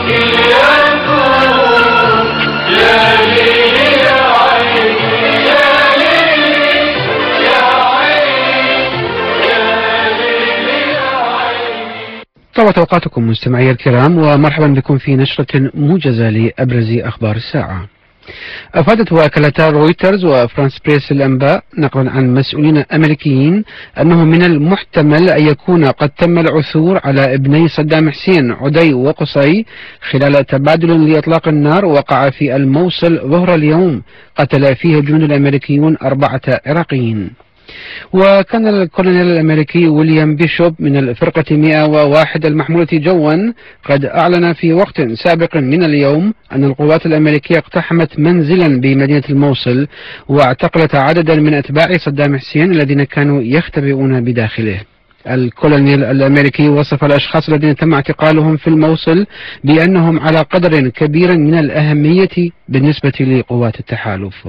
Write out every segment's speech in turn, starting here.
طابت أوقاتكم مستمعي الكرام، ومرحبا بكم في نشرة موجزة لأبرز أخبار الساعة. أفادت وكالتا رويترز وفرانس بريس الأنباء نقلا عن مسؤولين أمريكيين أنه من المحتمل أن يكون قد تم العثور على ابني صدام حسين عدي وقصي خلال تبادل لإطلاق النار وقع في الموصل ظهر اليوم قتل فيه الجنود الأمريكيون 4 عراقيين. وكان الكولونيل الأمريكي ويليام بيشوب من الفرقة 101 المحمولة جوا قد أعلن في وقت سابق من اليوم أن القوات الأمريكية اقتحمت منزلا بمدينة الموصل واعتقلت عددا من أتباع صدام حسين الذين كانوا يختبئون بداخله. الكولونيل الأمريكي وصف الأشخاص الذين تم اعتقالهم في الموصل بأنهم على قدر كبير من الأهمية بالنسبة لقوات التحالف.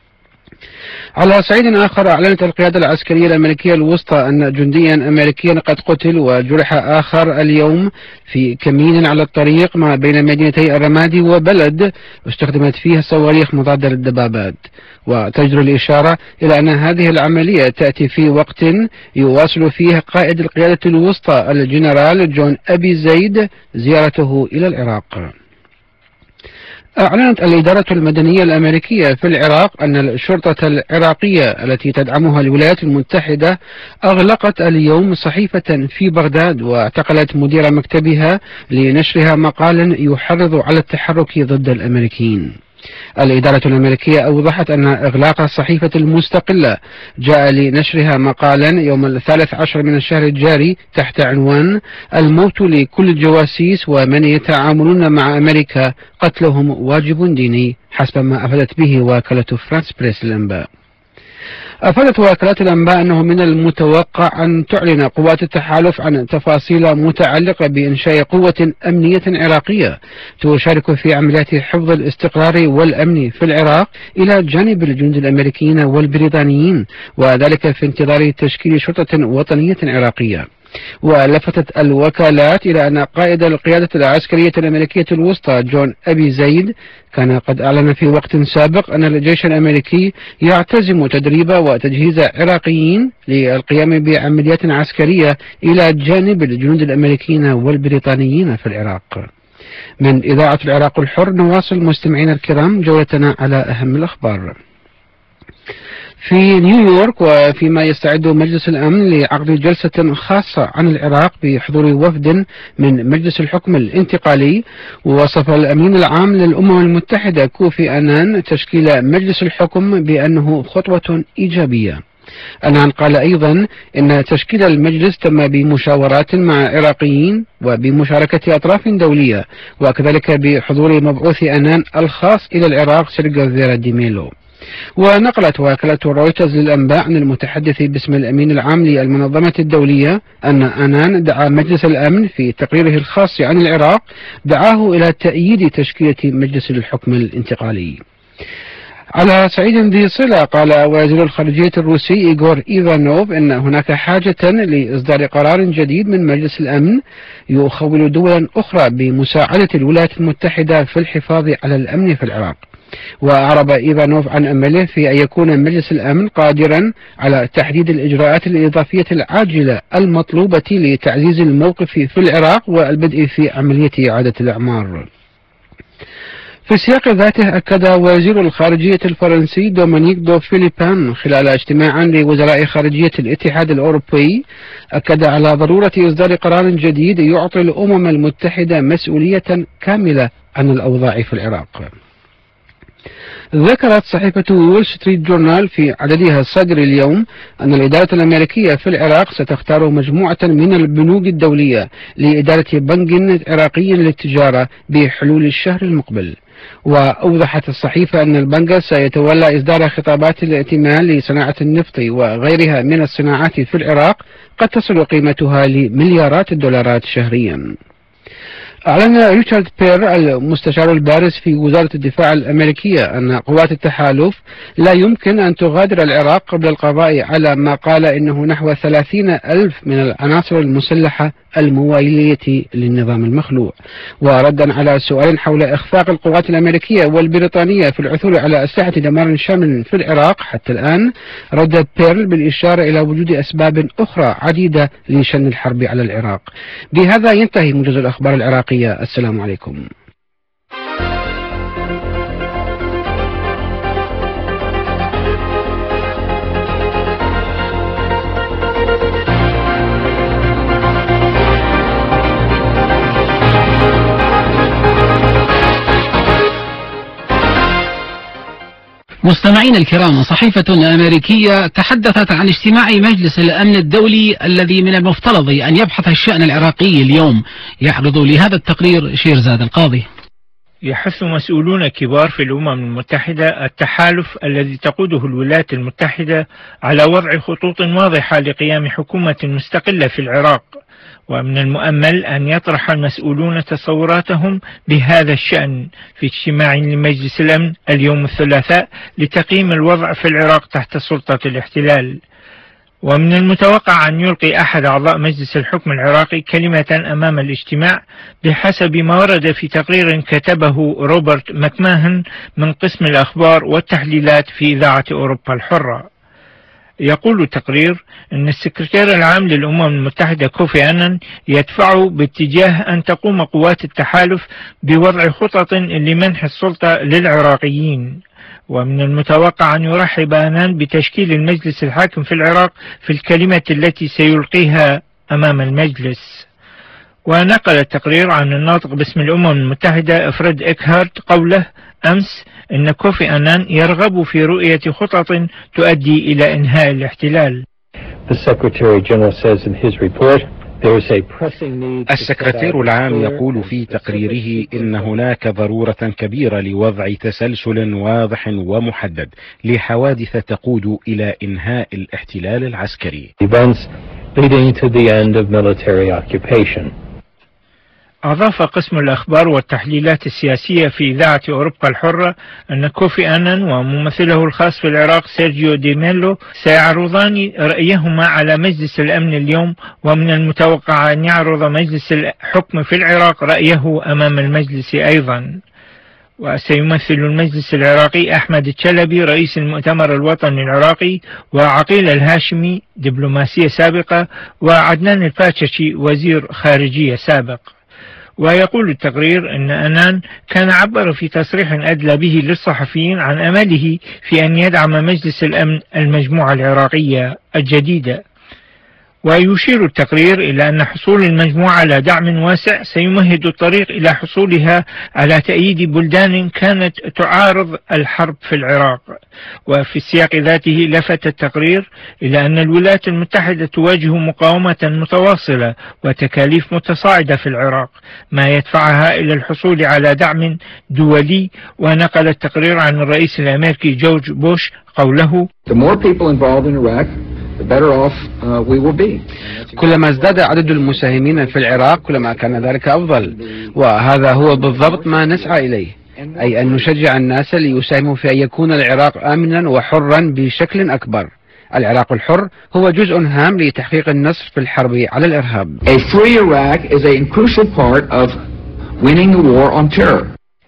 على صعيد آخر، أعلنت القيادة العسكرية الأمريكية الوسطى أن جنديا أمريكيا قد قتل وجرح آخر اليوم في كمين على الطريق ما بين مدينتي الرمادي وبلد استخدمت فيها صواريخ مضادة للدبابات. وتجدر الإشارة إلى أن هذه العملية تأتي في وقت يواصل فيه قائد القيادة الوسطى الجنرال جون أبي زيد زيارته إلى العراق. أعلنت الإدارة المدنية الأمريكية في العراق أن الشرطة العراقية التي تدعمها الولايات المتحدة أغلقت اليوم صحيفة في بغداد واعتقلت مدير مكتبها لنشرها مقالا يحرض على التحرك ضد الأمريكيين. الإدارة الأمريكية أوضحت أن إغلاق الصحيفة المستقلة جاء لنشرها مقالا يوم 13 من الشهر الجاري تحت عنوان الموت لكل الجواسيس ومن يتعاملون مع أمريكا قتلهم واجب ديني، حسب ما أفادت به وكالة فرانس بريس الأنباء. أفادت وكالات الأنباء أنه من المتوقع أن تعلن قوات التحالف عن تفاصيل متعلقة بإنشاء قوة أمنية عراقية تشارك في عمليات حفظ الاستقرار والأمن في العراق إلى جانب الجنود الأمريكيين والبريطانيين، وذلك في انتظار تشكيل شرطة وطنية عراقية. ولفتت الوكالات إلى أن قائد القيادة العسكرية الأمريكية الوسطى جون أبي زيد كان قد أعلن في وقت سابق أن الجيش الأمريكي يعتزم تدريب وتجهيز عراقيين للقيام بعمليات عسكرية إلى جانب الجنود الأمريكيين والبريطانيين في العراق. من إذاعة العراق الحر نواصل مستمعينا الكرام جولتنا على أهم الأخبار. في نيويورك، وفيما يستعد مجلس الأمن لعقد جلسة خاصة عن العراق بحضور وفد من مجلس الحكم الانتقالي، ووصف الأمين العام للأمم المتحدة كوفي أنان تشكيل مجلس الحكم بأنه خطوة إيجابية. أنان قال أيضا إن تشكيل المجلس تم بمشاورات مع عراقيين وبمشاركة أطراف دولية، وكذلك بحضور مبعوث أنان الخاص إلى العراق سيرجيو فيرا دي ميلو. ونقلت وكالة رويترز للأنباء عن المتحدث باسم الأمين العام للمنظمة الدولية أن أنان دعا مجلس الأمن في تقريره الخاص عن العراق دعاه إلى تأييد تشكيلة مجلس الحكم الانتقالي. على صعيد ذي صلة، قال وزير الخارجية الروسي إيغور إيفانوف إن هناك حاجة لإصدار قرار جديد من مجلس الأمن يخول دولا أخرى بمساعدة الولايات المتحدة في الحفاظ على الأمن في العراق. وأعرب إيفانوف عن أمله في أن يكون مجلس الأمن قادرا على تحديد الإجراءات الإضافية العاجلة المطلوبة لتعزيز الموقف في العراق والبدء في عملية إعادة الأعمار. في السياق ذاته، أكد وزير الخارجية الفرنسي دومينيك دو فيليبان خلال اجتماع لوزراء خارجية الاتحاد الأوروبي أكد على ضرورة إصدار قرار جديد يعطي الأمم المتحدة مسؤولية كاملة عن الأوضاع في العراق. ذكرت صحيفة وول ستريت جورنال في عددها الصادر اليوم أن الإدارة الأمريكية في العراق ستختار مجموعة من البنوك الدولية لإدارة بنك عراقي للتجارة بحلول الشهر المقبل. وأوضحت الصحيفة أن البنك سيتولى إصدار خطابات الائتمان لصناعة النفط وغيرها من الصناعات في العراق قد تصل قيمتها لمليارات الدولارات شهريا. أعلن ريتشارد بير المستشار البارز في وزارة الدفاع الأمريكية أن قوات التحالف لا يمكن أن تغادر العراق قبل القضاء على ما قال إنه نحو 30,000 من العناصر المسلحة الموالية للنظام المخلوع. وردا على سؤال حول إخفاق القوات الأمريكية والبريطانية في العثور على أسلحة دمار شامل في العراق حتى الآن، رد بيرل بالإشارة إلى وجود أسباب أخرى عديدة لشن الحرب على العراق. بهذا ينتهي موجز الأخبار العراقية. السلام عليكم. مستمعين الكرام، صحيفة أمريكية تحدثت عن اجتماع مجلس الأمن الدولي الذي من المفترض أن يبحث الشأن العراقي اليوم. يعرض لهذا التقرير شيرزاد القاضي. يحث مسؤولون كبار في الأمم المتحدة التحالف الذي تقوده الولايات المتحدة على وضع خطوط واضحة لقيام حكومة مستقلة في العراق، ومن المؤمل أن يطرح المسؤولون تصوراتهم بهذا الشأن في اجتماع لمجلس الأمن اليوم الثلاثاء لتقييم الوضع في العراق تحت سلطة الاحتلال. ومن المتوقع أن يلقي أحد أعضاء مجلس الحكم العراقي كلمة أمام الاجتماع بحسب ما ورد في تقرير كتبه روبرت ماكماهن من قسم الأخبار والتحليلات في إذاعة أوروبا الحرة. يقول التقرير أن السكرتير العام للأمم المتحدة كوفي أنان يدفع باتجاه أن تقوم قوات التحالف بوضع خطط لمنح السلطة للعراقيين. ومن المتوقع أن يرحب أنان بتشكيل المجلس الحاكم في العراق في الكلمة التي سيلقيها أمام المجلس. ونقل التقرير عن الناطق باسم الأمم المتحدة فريد إكهارت قوله أمس إن كوفي أنان يرغب في رؤية خطط تؤدي إلى إنهاء الاحتلال. السكرتير العام يقول في تقريره إن هناك ضرورة كبيرة لوضع تسلسل واضح ومحدد لحوادث تقود إلى إنهاء الاحتلال العسكري. أضاف قسم الأخبار والتحليلات السياسية في إذاعة أوروبا الحرة أن كوفي أنان وممثله الخاص في العراق سيرجيو دي ميلو سيعرضان رأيهما على مجلس الأمن اليوم، ومن المتوقع أن يعرض مجلس الحكم في العراق رأيه أمام المجلس أيضا. وسيمثل المجلس العراقي أحمد الشلبي رئيس المؤتمر الوطني العراقي، وعقيل الهاشمي دبلوماسية سابقة، وعدنان الفاتششي وزير خارجية سابق. ويقول التقرير أن أنان كان عبر في تصريح أدلى به للصحفيين عن أمله في أن يدعم مجلس الأمن المجموعة العراقية الجديدة. ويشير التقرير إلى أن حصول المجموعة على دعم واسع سيمهد الطريق إلى حصولها على تأييد بلدان كانت تعارض الحرب في العراق. وفي السياق ذاته لفت التقرير إلى أن الولايات المتحدة تواجه مقاومة متواصلة وتكاليف متصاعدة في العراق، ما يدفعها إلى الحصول على دعم دولي. ونقل التقرير عن الرئيس الأمريكي جورج بوش قوله: كلما ازداد عدد المساهمين في العراق كلما كان ذلك أفضل، وهذا هو بالضبط ما نسعى إليه، أي أن نشجع الناس ليساهموا في أن يكون العراق آمنا وحرا بشكل أكبر. العراق الحر هو جزء هام لتحقيق النصر في الحرب على الإرهاب. A free Iraq is a crucial part of winning the war on terror.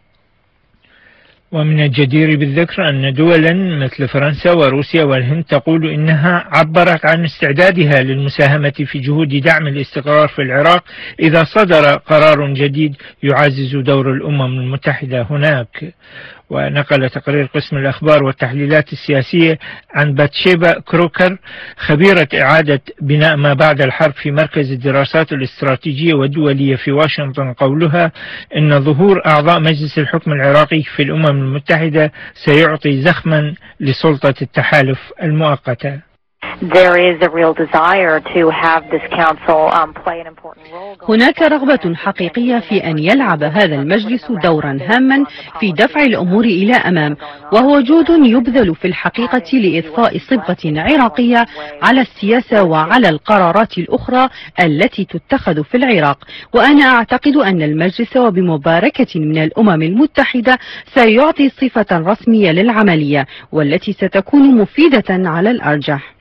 ومن الجدير بالذكر أن دولا مثل فرنسا وروسيا والهند تقول إنها عبرت عن استعدادها للمساهمة في جهود دعم الاستقرار في العراق إذا صدر قرار جديد يعزز دور الأمم المتحدة هناك. ونقل تقرير قسم الأخبار والتحليلات السياسية عن باتشيبا كروكر خبيرة إعادة بناء ما بعد الحرب في مركز الدراسات الاستراتيجية والدولية في واشنطن قولها إن ظهور أعضاء مجلس الحكم العراقي في الأمم المتحدة سيعطي زخما لسلطة التحالف المؤقتة. هناك رغبة حقيقية في أن يلعب هذا المجلس دورا هاما في دفع الأمور إلى أمام، وهو جهد يبذل في الحقيقة لإضفاء صبغة عراقية على السياسة وعلى القرارات الأخرى التي تتخذ في العراق. وأنا أعتقد أن المجلس وبمباركة من الأمم المتحدة سيعطي صفة رسمية للعملية، والتي ستكون مفيدة على الأرجح.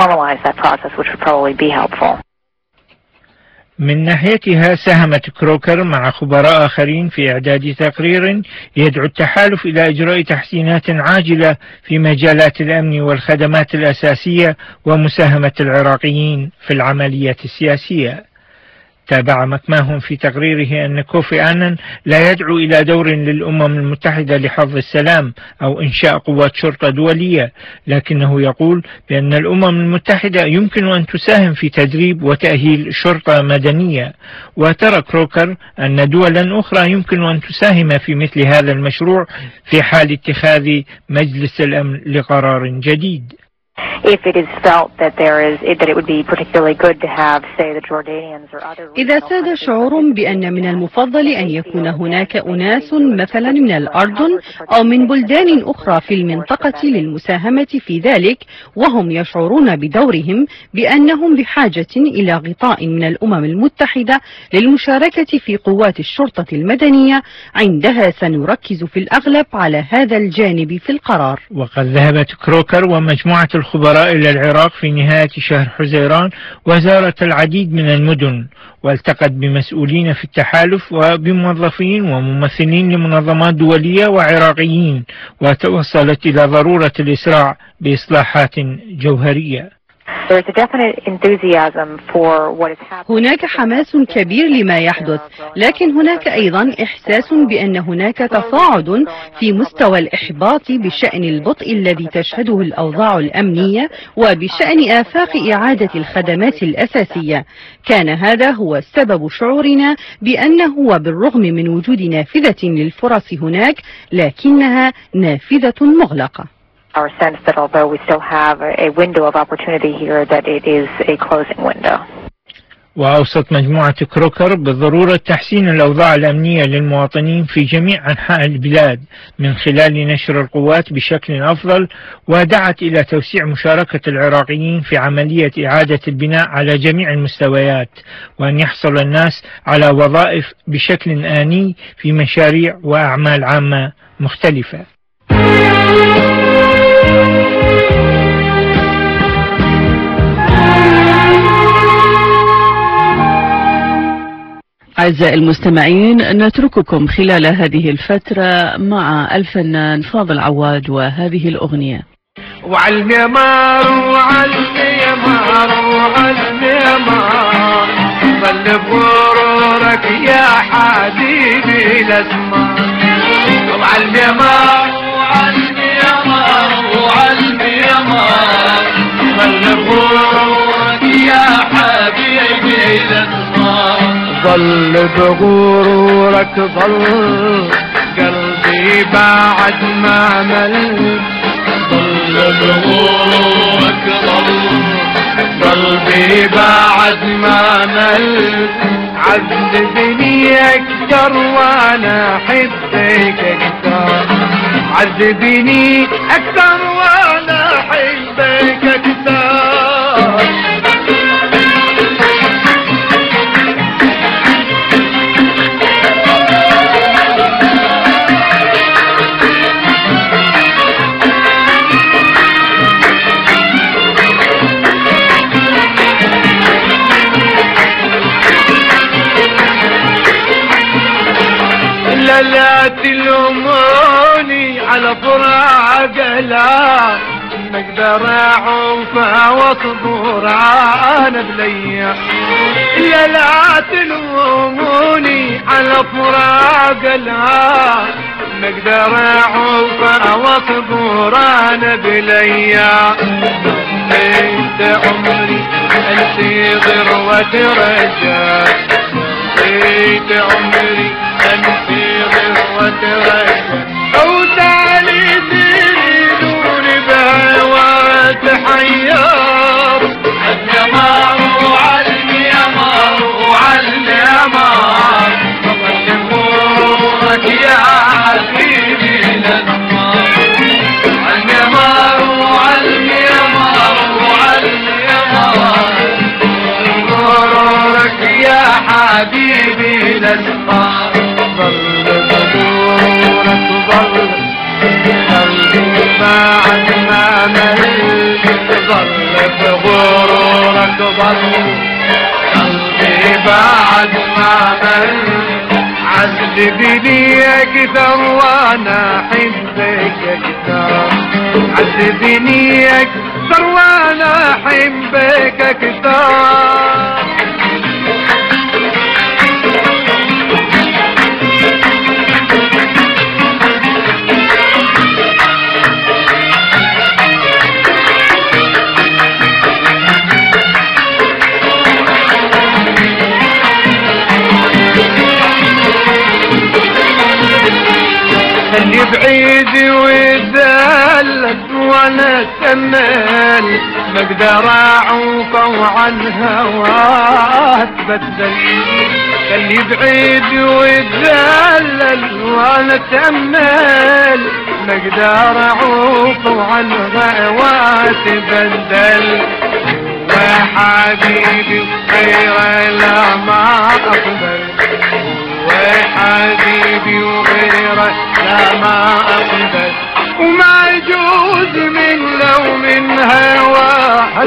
من ناحيتها ساهمت كروكر مع خبراء آخرين في إعداد تقرير يدعو التحالف إلى إجراء تحسينات عاجلة في مجالات الأمن والخدمات الأساسية ومساهمة العراقيين في العملية السياسية. تابع مكماهون في تقريره أن كوفي آنان لا يدعو إلى دور للأمم المتحدة لحفظ السلام أو إنشاء قوات شرطة دولية، لكنه يقول بأن الأمم المتحدة يمكن أن تساهم في تدريب وتأهيل شرطة مدنية. وترى كروكر أن دولا أخرى يمكن أن تساهم في مثل هذا المشروع في حال اتخاذ مجلس الأمن لقرار جديد. إذا ساد شعور بأن من المفضل أن يكون هناك أناس مثلا من الأردن أو من بلدان أخرى في المنطقة للمساهمة في ذلك، وهم يشعرون بدورهم بأنهم بحاجة إلى غطاء من الأمم المتحدة للمشاركة في قوات الشرطة المدنية، عندها سنركز في الأغلب على هذا الجانب في القرار. وقد ذهبت كروكر ومجموعة الخبراء إلى العراق في نهاية شهر حزيران وزارت العديد من المدن، والتقت بمسؤولين في التحالف وبموظفين وممثلين لمنظمات دولية وعراقيين، وتوصلت إلى ضرورة الإسراع بإصلاحات جوهرية. هناك حماس كبير لما يحدث، لكن هناك أيضا إحساس بأن هناك تصاعد في مستوى الإحباط بشأن البطء الذي تشهده الأوضاع الأمنية وبشأن آفاق إعادة الخدمات الأساسية. كان هذا هو سبب شعورنا بأنه وبالرغم من وجود نافذة للفرص هناك، لكنها نافذة مغلقة. Our sense that although we still have a window of opportunity here, that it is a closing window. وأوصت مجموعة كروكر بضرورة تحسين الأوضاع الأمنية للمواطنين في جميع أنحاء البلاد من خلال نشر القوات بشكل أفضل، ودعت إلى توسيع مشاركة العراقيين في عملية إعادة البناء على جميع المستويات، وأن يحصل الناس على وظائف بشكل آني في مشاريع وأعمال عامة مختلفة. أعزائي المستمعين، نترككم خلال هذه الفترة مع الفنان فاضل عواد وهذه الأغنية. وعالميمار وعالميمار وعالميمار ظل بغرورك يا حبيبي الأسمار. وعالميمار وعالميمار وعالميمار ظل بغرورك يا حبيبي الأسمار. ظل بغرورك ظل قلبي بعد ما مل. ظل بغرورك ظل قلبي بعد ما مل. عذبني أكثر وأنا أحبك أكثر. عذبني أكثر وأنا أحبك أكثر. لا تلوموني على فراق، لا نقدر اعوفها واصبر انا بليا. لا تلوموني على فراق، لا نقدر اعوفها واصبر انا بليا. انت عمري انت ذروة رجاء. انت عمري انت ذروة رجاء. أوتالي تريدون بها وتحير. غرورك يا حبيبي للنار عالميمار وعالميمار وعالميمار غرورك يا حبيبي للنار ظل بغرورك ظل بعد ما مليت ظل بغرورك ظل قلبي بعد ما مليت عذبني اكثر وانا احبك اكثر عذبني اكثر وانا احبك اكثر اللي بعيد ويدلت وانا اتمل ما اقدر اعوق وعن هواه اتبدل اللي بعيد ويدلل وانا اتمل ما اقدر اعوق وعن هواه اتبدل وحبيبي غير لا ما اقبل وحبيبي وغيره لا ما أقبل وما يجوز من لو من هواه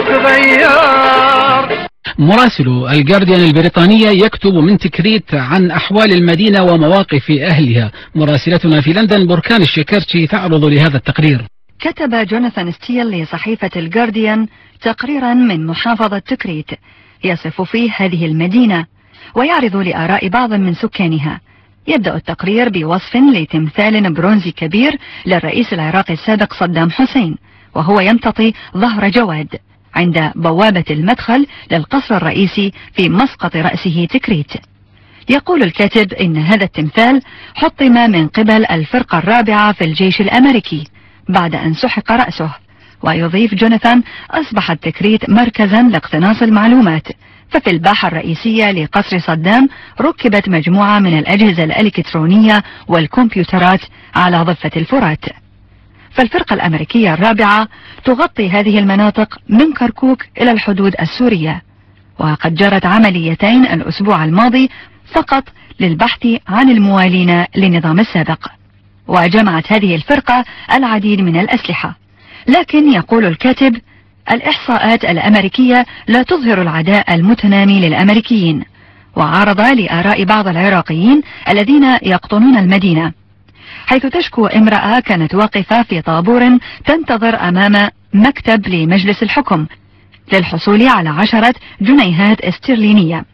أتغير. مراسل الجارديان البريطانية يكتب من تكريت عن أحوال المدينة ومواقف أهلها. مراسلتنا في لندن بركان الشكرتي تعرض لهذا التقرير. كتب جوناثان ستيل لصحيفة الجارديان تقريرا من محافظة تكريت يصف فيه هذه المدينة ويعرض لآراء بعض من سكانها. يبدأ التقرير بوصف لتمثال برونزي كبير للرئيس العراقي السابق صدام حسين وهو يمتطي ظهر جواد عند بوابة المدخل للقصر الرئيسي في مسقط رأسه تكريت. يقول الكاتب إن هذا التمثال حطم من قبل الفرقة الرابعة في الجيش الأمريكي بعد أن سحق رأسه. ويضيف جوناثان أصبحت تكريت مركزا لاقتناص المعلومات، ففي الباحة الرئيسية لقصر صدام ركبت مجموعة من الأجهزة الإلكترونية والكمبيوترات على ضفة الفرات. فالفرقة الأمريكية الرابعة تغطي هذه المناطق من كركوك إلى الحدود السورية، وقد جرت عمليتين الأسبوع الماضي فقط للبحث عن الموالين للنظام السابق. وجمعت هذه الفرقة العديد من الأسلحة، لكن يقول الكاتب الإحصاءات الأمريكية لا تظهر العداء المتنامي للأمريكيين، وعرض لآراء بعض العراقيين الذين يقطنون المدينة، حيث تشكو امرأة كانت واقفة في طابور تنتظر أمام مكتب لمجلس الحكم للحصول على 10 جنيهات استرلينية.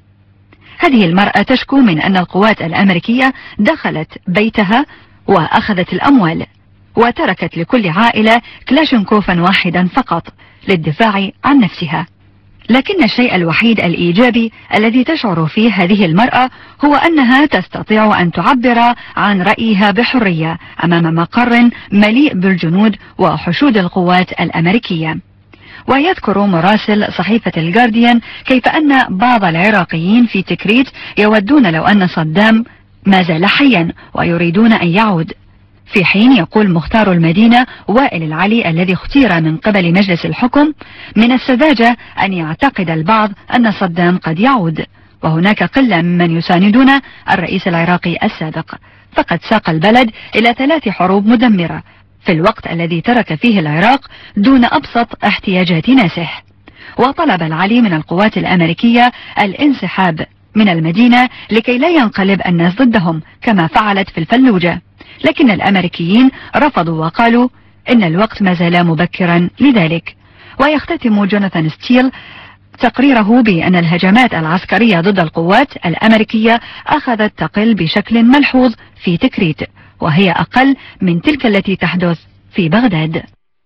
هذه المرأة تشكو من أن القوات الأمريكية دخلت بيتها وأخذت الأموال، وتركت لكل عائلة كلاشنكوفا واحدا فقط للدفاع عن نفسها. لكن الشيء الوحيد الإيجابي الذي تشعر فيه هذه المرأة هو أنها تستطيع أن تعبر عن رأيها بحرية أمام مقر مليء بالجنود وحشود القوات الأمريكية. ويذكر مراسل صحيفة الجارديان كيف أن بعض العراقيين في تكريت يودون لو أن صدام ما زال حيا ويريدون أن يعود، في حين يقول مختار المدينة وائل العلي الذي اختير من قبل مجلس الحكم من السذاجة أن يعتقد البعض أن صدام قد يعود، وهناك قلة ممن يساندون الرئيس العراقي السابق، فقد ساق البلد إلى 3 حروب مدمرة في الوقت الذي ترك فيه العراق دون أبسط احتياجات ناسه. وطلب العلي من القوات الأمريكية الانسحاب من المدينة لكي لا ينقلب الناس ضدهم كما فعلت في الفلوجة، لكن الأمريكيين رفضوا وقالوا إن الوقت ما زال مبكرا لذلك. ويختتم جوناثان ستيل تقريره بأن الهجمات العسكرية ضد القوات الأمريكية أخذت تقل بشكل ملحوظ في تكريت، وهي أقل من تلك التي تحدث في بغداد.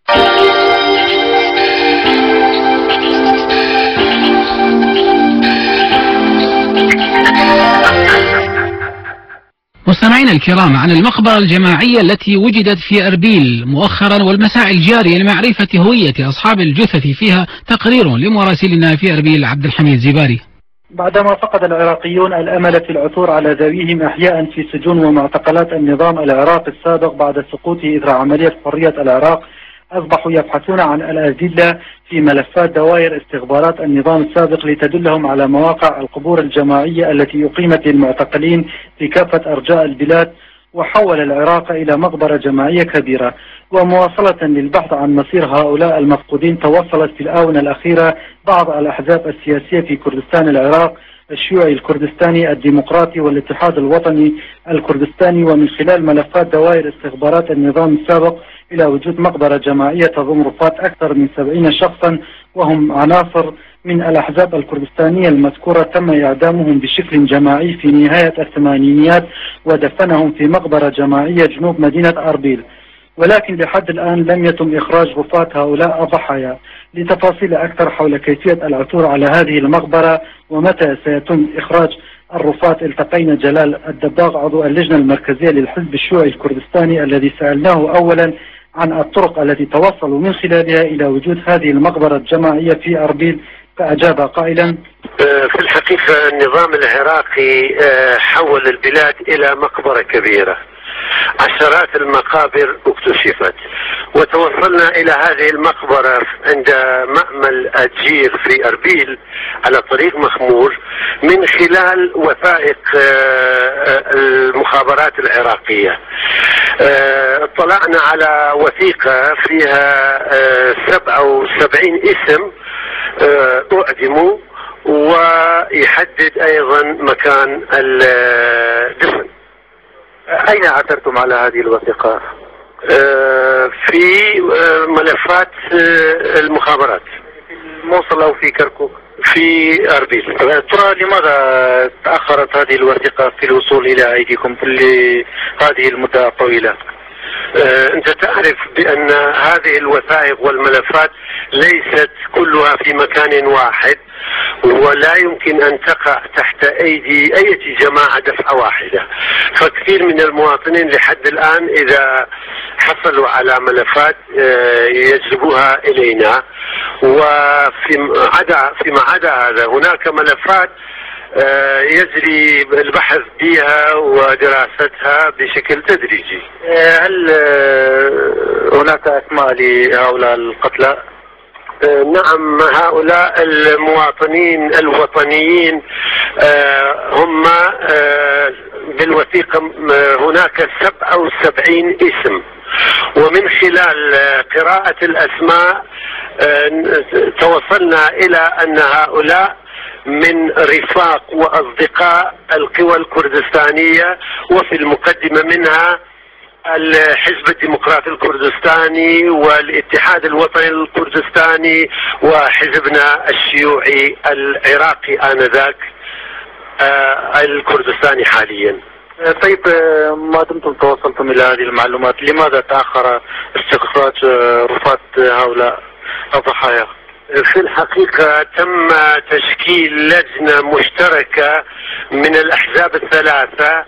مستمعينا الكرام، عن المقبرة الجماعية التي وجدت في أربيل مؤخرا والمساعي الجارية لمعرفة هوية أصحاب الجثث فيها تقرير لمراسلنا في أربيل عبد الحميد زباري. بعدما فقد العراقيون الأمل في العثور على ذويهم أحياء في سجون ومعتقلات النظام العراقي السابق بعد سقوطه إثر عملية حرية العراق، أصبحوا يبحثون عن الأدلة في ملفات دوائر استخبارات النظام السابق لتدلهم على مواقع القبور الجماعية التي أقيمت للمعتقلين في كافة أرجاء البلاد، وحول العراق إلى مقبرة جماعية كبيرة. ومواصلة للبحث عن مصير هؤلاء المفقودين، توصلت في الآونة الأخيرة بعض الأحزاب السياسية في كردستان العراق، الشيوعي الكردستاني الديمقراطي والاتحاد الوطني الكردستاني، ومن خلال ملفات دوائر استخبارات النظام السابق، إلى وجود مقبرة جماعية تضم رفات أكثر من 70 شخصا، وهم عناصر من الأحزاب الكردستانية المذكورة تم إعدامهم بشكل جماعي في نهاية الثمانينيات ودفنهم في مقبرة جماعية جنوب مدينة أربيل. ولكن لحد الآن لم يتم إخراج رفات هؤلاء الضحايا. لتفاصيل أكثر حول كيفية العثور على هذه المقبرة ومتى سيتم إخراج الرفات، التقينا جلال الدباغ عضو اللجنة المركزية للحزب الشيوعي الكردستاني الذي سألناه أولا عن الطرق التي توصلوا من خلالها إلى وجود هذه المقبرة الجماعية في أربيل، فأجاب قائلا: في الحقيقة النظام العراقي حول البلاد إلى مقبرة كبيرة، عشرات المقابر اكتشفت، وتوصلنا إلى هذه المقبرة عند مأمل أجير في أربيل على طريق مخمور من خلال وثائق المخابرات العراقية. اطلعنا على وثيقة فيها 77 اسم أعدموا، ويحدد أيضا مكان الدفن. أين عثرتم على هذه الوثيقة؟ في ملفات المخابرات في الموصل أو في كركوك؟ في أربيل. ترى لماذا تأخرت هذه الوثيقة في الوصول إلى أيديكم في هذه المدة الطويلة؟ أنت تعرف بأن هذه الوثائق والملفات ليست كلها في مكان واحد، ولا يمكن أن تقع تحت أيدي أي جماعة دفعة واحدة. فكثير من المواطنين لحد الآن إذا حصلوا على ملفات يجلبوها إلينا، فيما عدا هذا هناك ملفات يجري البحث بها ودراستها بشكل تدريجي. هل هناك أسماء لهؤلاء القتلى؟ نعم، هؤلاء المواطنين الوطنيين هم بالوثيقة هناك 77 اسم، ومن خلال قراءة الأسماء توصلنا إلى أن هؤلاء من رفاق وأصدقاء القوى الكردستانية، وفي المقدمة منها الحزب الديمقراطي الكردستاني والاتحاد الوطني الكردستاني وحزبنا الشيوعي العراقي آنذاك الكردستاني حاليا. طيب، ما دمتم توصلتم إلى هذه المعلومات، لماذا تأخر استخراج رفات هؤلاء الضحايا؟ في الحقيقة تم تشكيل لجنة مشتركة من الأحزاب الثلاثة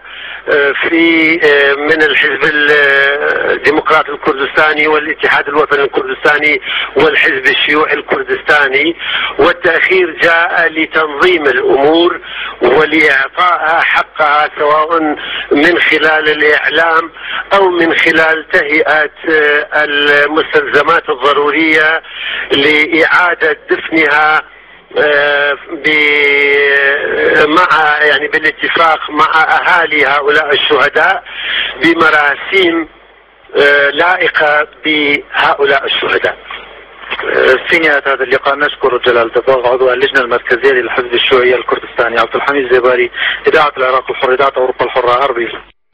من الحزب الديمقراطي الكردستاني والاتحاد الوطني الكردستاني والحزب الشيوعي الكردستاني، والتأخير جاء لتنظيم الأمور ولإعطائها حقها، سواء من خلال الإعلام أو من خلال تهيئة المستلزمات الضرورية لإعادة دفنها بالاتفاق مع أهالي هؤلاء الشهداء بمراسيم لائقة بهؤلاء الشهداء. في نهاية هذا اللقاء نشكر جلال دباغ عضو اللجنة المركزية للحزب الشيوعي الكردستاني، عبد الحميد الزباري، إذاعة العراق الحر، إذاعة أوروبا الحرة، أربيل.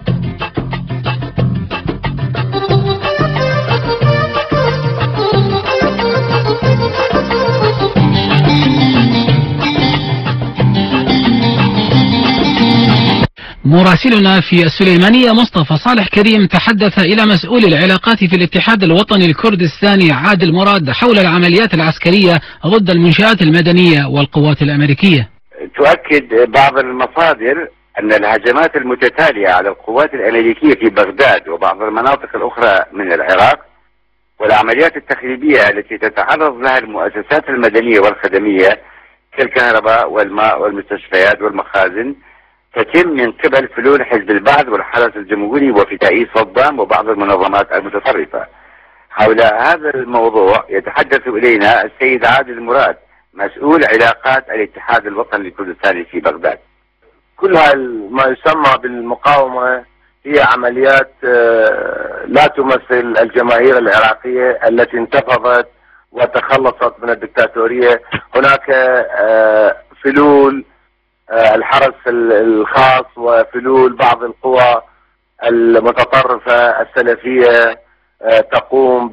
مراسلنا في السليمانية مصطفى صالح كريم تحدث إلى مسؤول العلاقات في الاتحاد الوطني الكردستاني عادل مراد حول العمليات العسكرية ضد المنشآت المدنية والقوات الأمريكية. تؤكد بعض المصادر أن الهجمات المتتالية على القوات الأمريكية في بغداد وبعض المناطق الأخرى من العراق والعمليات التخريبية التي تتعرض لها المؤسسات المدنية والخدمية كالكهرباء والماء والمستشفيات والمخازن تتم من قبل فلول حزب البعث والحرس الجمهوري وفي تأييد صدام وبعض المنظمات المتطرفة. حول هذا الموضوع يتحدث إلينا السيد عادل مراد مسؤول علاقات الاتحاد الوطني الكردستاني في بغداد. كل ما يسمى بالمقاومة هي عمليات لا تمثل الجماهير العراقية التي انتفضت وتخلصت من الدكتاتورية. هناك فلول الحرس الخاص وفلول بعض القوى المتطرفة السلفية تقوم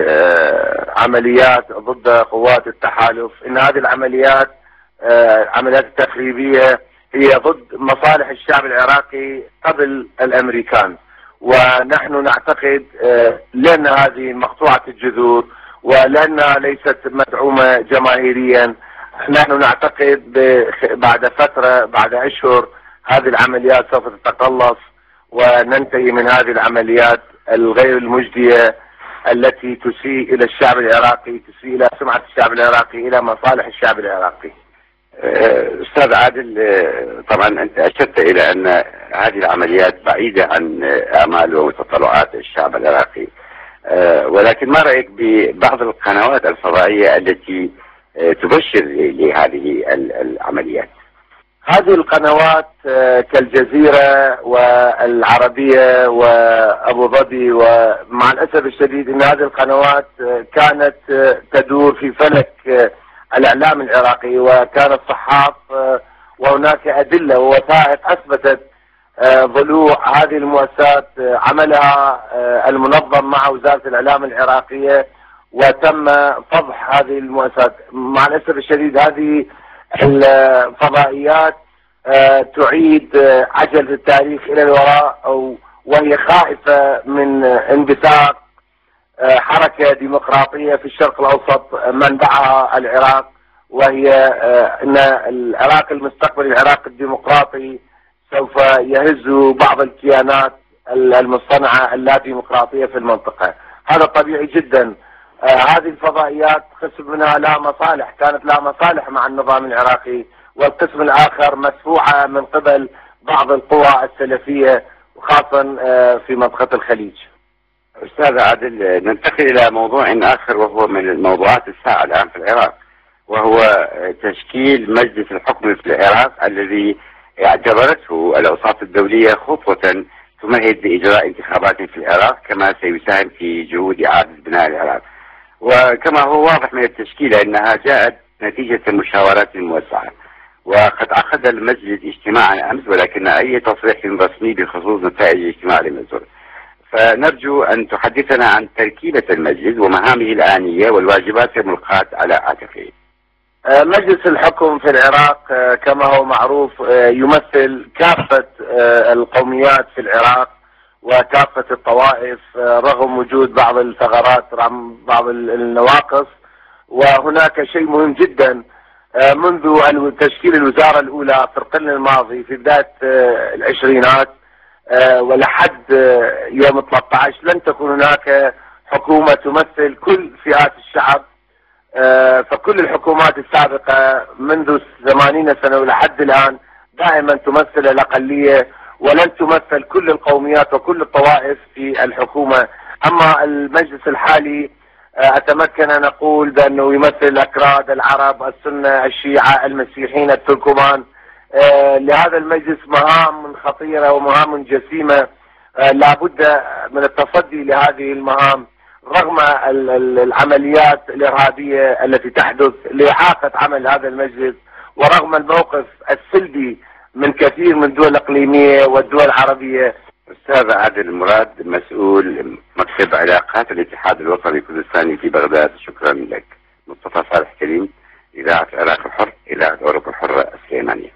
بعمليات ضد قوات التحالف. إن هذه العمليات عمليات التخريبية هي ضد مصالح الشعب العراقي قبل الأمريكان، ونحن نعتقد لأن هذه مقطوعة الجذور ولأنها ليست مدعومة جماهيريا، نحن نعتقد بعد فترة بعد أشهر هذه العمليات سوف تتقلص وننتهي من هذه العمليات الغير المجدية التي تسيء إلى الشعب العراقي، تسيء إلى سمعة الشعب العراقي، إلى مصالح الشعب العراقي. أستاذ عادل، طبعا أنت أشرت إلى أن هذه العمليات بعيدة عن آمال وتطلعات الشعب العراقي، ولكن ما رأيك ببعض القنوات الفضائية التي تبشر لهذه العمليات؟ هذه القنوات كالجزيرة والعربية وأبو ظبي، ومع الأسف الشديد أن هذه القنوات كانت تدور في فلك الإعلام العراقي، وكانت صحاف وهناك أدلة ووثائق أثبتت ضلوع هذه المؤسسات عملها المنظم مع وزارة الإعلام العراقية، وتم فضح هذه المؤسسات. مع الأسف الشديد هذه الفضائيات تعيد عجلة التاريخ إلى الوراء، وهي خائفة من انبثاق حركة ديمقراطية في الشرق الأوسط منبعها العراق، وهي أن العراق المستقبلي العراق الديمقراطي سوف يهز بعض الكيانات المصطنعة اللا ديمقراطية في المنطقة. هذا طبيعي جدا. هذه الفضائيات قسم منها لا مصالح، كانت لا مصالح مع النظام العراقي، والقسم الآخر مدفوعة من قبل بعض القوى السلفية وخاصة في منطقة الخليج. أستاذ عادل، ننتقل إلى موضوع آخر وهو من الموضوعات الساعة الآن في العراق، وهو تشكيل مجلس الحكم في العراق الذي اعتبرته الأوساط الدولية خطوة تمهد لإجراء انتخابات في العراق، كما سيساهم في جهود إعادة بناء العراق. وكما هو واضح من التشكيلة أنها جاءت نتيجة المشاورات الموسعة، وقد عقد المجلس اجتماعا أمس ولكن أي تصريح رسمي بخصوص نتائج الاجتماع لم يصدر. فنرجو أن تحدثنا عن تركيبة المجلس ومهامه الآنية والواجبات الملقاة على عاتقه. مجلس الحكم في العراق كما هو معروف يمثل كافة القوميات في العراق وكافة الطوائف، رغم وجود بعض الثغرات بعض النواقص. وهناك شيء مهم جدا منذ تشكيل الوزارة الأولى في القرن الماضي في بداية العشرينات ولحد يوم 13 لن تكون هناك حكومة تمثل كل فئات الشعب. فكل الحكومات السابقة منذ 80 سنة ولحد الآن دائما تمثل الأقلية ولن تمثل كل القوميات وكل الطوائف في الحكومة. أما المجلس الحالي أتمكن أن أقول بأنه يمثل الأكراد، العرب، السنة، الشيعة، المسيحيين، التركمان. لهذا المجلس مهام خطيرة ومهام جسيمة، لابد من التصدي لهذه المهام رغم العمليات الإرهابية التي تحدث لإعاقة عمل هذا المجلس، ورغم الموقف السلبي من كثير من الدول الإقليمية والدول العربية. أستاذ عادل مراد، مسؤول مكتب علاقات الاتحاد الوطني الكردستاني في بغداد، شكرا لك. مصطفى صالح كريم، إذاعة العراق الحر، إذاعة أوروبا الحرة السليمانية.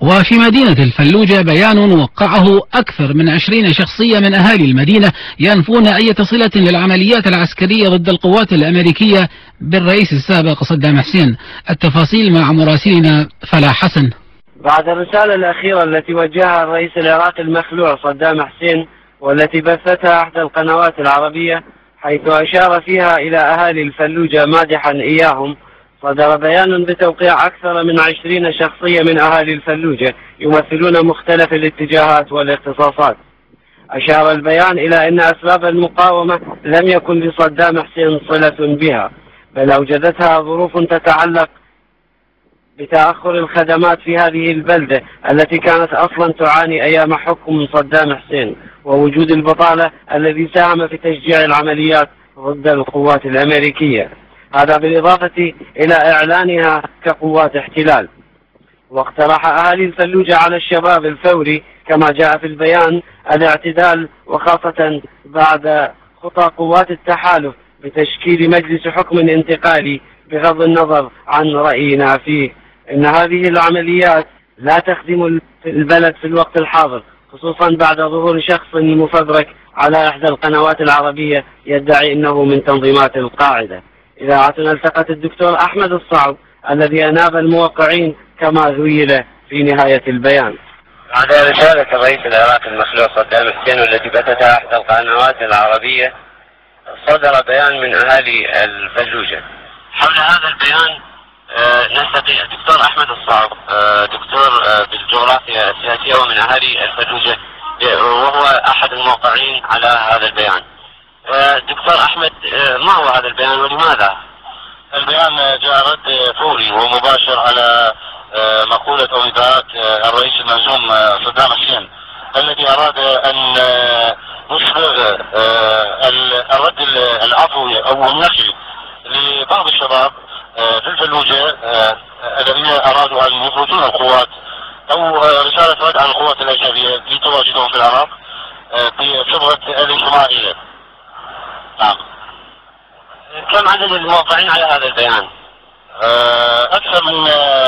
وفي مدينة الفلوجة بيان وقعه أكثر من 20 شخصية من أهالي المدينة ينفون أي صلة للعمليات العسكرية ضد القوات الأمريكية بالرئيس السابق صدام حسين. التفاصيل مع مراسلنا فلاح حسن. بعد الرسالة الأخيرة التي وجهها الرئيس العراقي المخلوع صدام حسين والتي بثتها أحدى القنوات العربية حيث أشار فيها إلى أهالي الفلوجة مادحا إياهم، صدر بيان بتوقيع أكثر من 20 شخصية من أهالي الفلوجة يمثلون مختلف الاتجاهات والاختصاصات. أشار البيان إلى أن أسباب المقاومة لم يكن لصدام حسين صلة بها، بل أوجدتها ظروف تتعلق بتأخر الخدمات في هذه البلدة التي كانت أصلا تعاني أيام حكم صدام حسين، ووجود البطالة الذي ساهم في تشجيع العمليات ضد القوات الأمريكية، هذا بالإضافة إلى إعلانها كقوات احتلال. واقترح أهالي الفلوجة على الشباب الفوري كما جاء في البيان الاعتدال، وخاصة بعد خطى قوات التحالف بتشكيل مجلس حكم انتقالي بغض النظر عن رأينا فيه. إن هذه العمليات لا تخدم البلد في الوقت الحاضر، خصوصا بعد ظهور شخص مفبرك على إحدى القنوات العربية يدعي أنه من تنظيمات القاعدة. إذاعتنا التقت الدكتور أحمد الصعب الذي أناب الموقعين كما ذيل في نهاية البيان. بعد رسالة الرئيس العراقي المخلوع صدام حسين والتي بثتها أحدى القنوات العربية، صدر بيان من أهالي الفلوجة. حول هذا البيان نستطيع الدكتور أحمد الصعب، دكتور بالجغرافيا السياسية ومن أهالي الفلوجة، وهو أحد الموقعين على هذا البيان. دكتور أحمد، ما هو هذا البيان ولماذا؟ البيان جاء رد فوري ومباشر على مقولة أو إدارات الرئيس المهزوم صدام حسين الذي أراد أن يصبغ الرد العفوي أو النفي لبعض الشباب في الفلوجة الذين أرادوا أن يفرضون القوات أو رسالة رد على القوات الأجنبية لتواجدهم في العراق بصبغة الانتمائية. نعم. كم عدد الموقعين على هذا البيان؟ أكثر من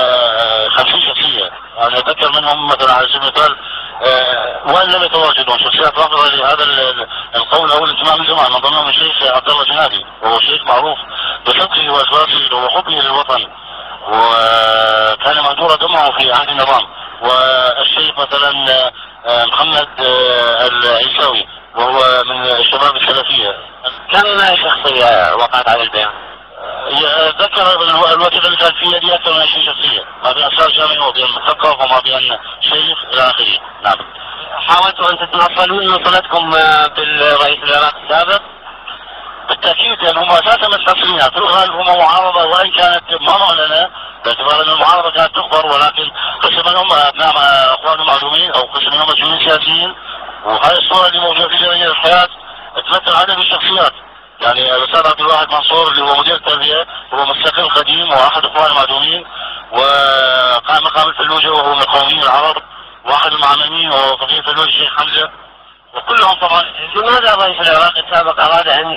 50 شخصية، يعني أتذكر منهم مثلا على سبيل المثال وإن لم يتواجدون شخصيات رافضة لهذا القول أو الانتماء للجماعة، من ضمنهم الشيخ عبد الله جنادي، وهو شيخ معروف بصدقه وإخلاصه وحبه للوطن، وكان مهدور دمه في عهد النظام. والشيخ مثلا محمد العيساوي وهو من الشباب السلفية. كم شخصية وقعت على البيان؟ ذكر الوقت اللي كان فيه دي أكثر من 20 شخصية، ما بين أسرار جامعي وما بين مثقف وما بين شيخ إلى آخره. نعم. حاولتوا أن تتنصلون من صلتكم بالرئيس العراقي السابق؟ بالتأكيد، لأن هم أساسا مستقلين، في الغالب هم معارضة وإن كانت ما معلنة، باعتبار أن المعارضة كانت تخبر، ولكن قسم منهم أبناء أخوان معلومين أو قسم منهم مسؤولين سياسيين. وهذه الصورة اللي موجودة في جريدة الحياة تمثل عدد الشخصيات. يعني الأستاذ عبد الواحد منصور اللي هو مدير التربية هو مستقل قديم وأحد أخوان المعلومين وقائم مقام الفلوجة وهو من القوميين العرب، واحد المعلمين وهو فقيه الفلوجة الشيخ حمزة، وكلهم طبعا. لماذا الرئيس العراقي السابق أراد أن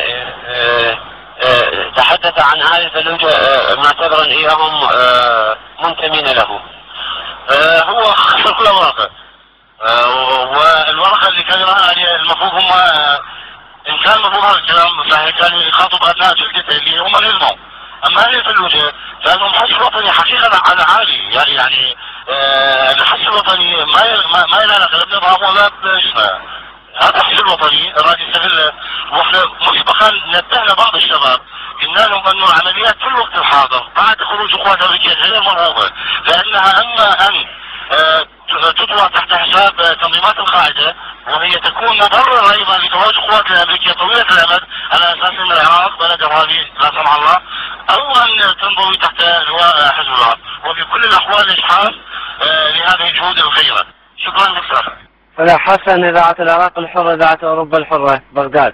تحدث عن هذه الفلوجة معتبرا إياهم منتمين له؟ هو خسر كل أوراقه، والورقة اللي كان يراها عليها المفروض هم إن كان مفهوم هذا الكلام فهي كان يخاطب أبناء جلدته اللي هم الإزمة. أما هذه الفلوجة فإنهم حس الوطني حقيقة على عالي، يعني الحس الوطني ما يلالك لا بنظام ولا باسمه. هذا الحس الوطني الراجل يستغله، واحنا مسبقا نبهنا بعض الشباب قلنا لهم انه العمليات في الوقت الحاضر بعد خروج قوات امريكيه غير مرغوبه، لانها اما ان تطوى تحت حساب تنظيمات القاعده وهي تكون مبرر ايضا لتواجد القوات الامريكيه طويله الامد على اساس ان العراق بلد ارهابي لا سمح الله، او ان تنضوي تحت لواء حزب الله، وفي كل الاحوال اشحاف لهذه الجهود الخيره. شكرا دكتور. فلاح حسن، إذاعة العراق الحرة، إذاعة أوروبا الحرة، بغداد.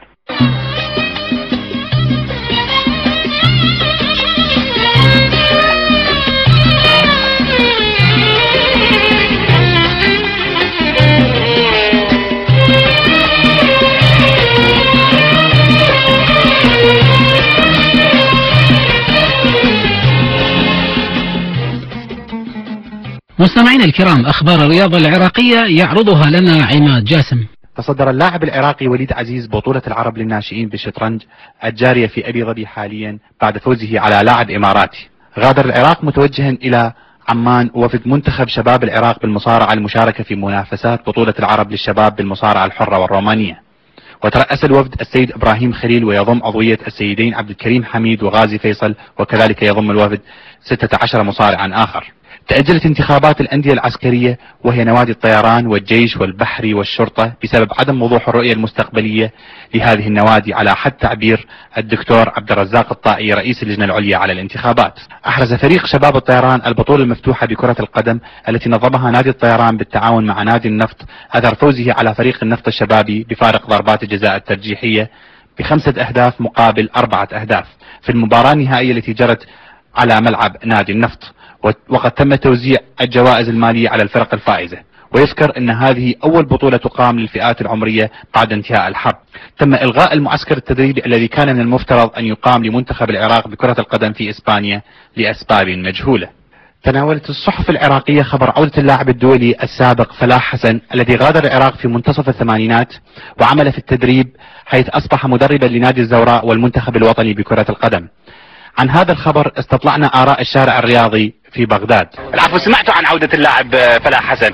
مستمعينا الكرام، أخبار الرياضة العراقية يعرضها لنا عماد جاسم. تصدر اللاعب العراقي وليد عزيز بطولة العرب للناشئين بالشطرنج الجارية في أبي ظبي حاليا بعد فوزه على لاعب إماراتي. غادر العراق متوجها إلى عمان وفد منتخب شباب العراق بالمصارعة المشاركة في منافسات بطولة العرب للشباب بالمصارعة الحرة والرومانية. وترأس الوفد السيد إبراهيم خليل ويضم عضوية السيدين عبد الكريم حميد وغازي فيصل، وكذلك يضم الوفد 16 مصارعا آخر. تأجلت انتخابات الأندية العسكرية وهي نوادي الطيران والجيش والبحري والشرطة بسبب عدم وضوح الرؤية المستقبلية لهذه النوادي على حد تعبير الدكتور عبد الرزاق الطائي رئيس اللجنة العليا على الانتخابات. أحرز فريق شباب الطيران البطولة المفتوحة بكرة القدم التي نظمها نادي الطيران بالتعاون مع نادي النفط أثر فوزه على فريق النفط الشبابي بفارق ضربات الجزاء الترجيحية ب5 أهداف مقابل 4 أهداف في المباراة النهائية التي جرت على ملعب نادي النفط. وقد تم توزيع الجوائز المالية على الفرق الفائزة. ويذكر أن هذه أول بطولة تقام للفئات العمرية بعد انتهاء الحرب. تم إلغاء المعسكر التدريبي الذي كان من المفترض أن يقام لمنتخب العراق بكرة القدم في إسبانيا لأسباب مجهولة. تناولت الصحف العراقية خبر عودة اللاعب الدولي السابق فلاح حسن الذي غادر العراق في منتصف الثمانينات وعمل في التدريب، حيث أصبح مدربا لنادي الزوراء والمنتخب الوطني بكرة القدم. عن هذا الخبر استطلعنا آراء الشارع الرياضي في بغداد. العفو، سمعتوا عن عودة اللاعب فلاح حسن؟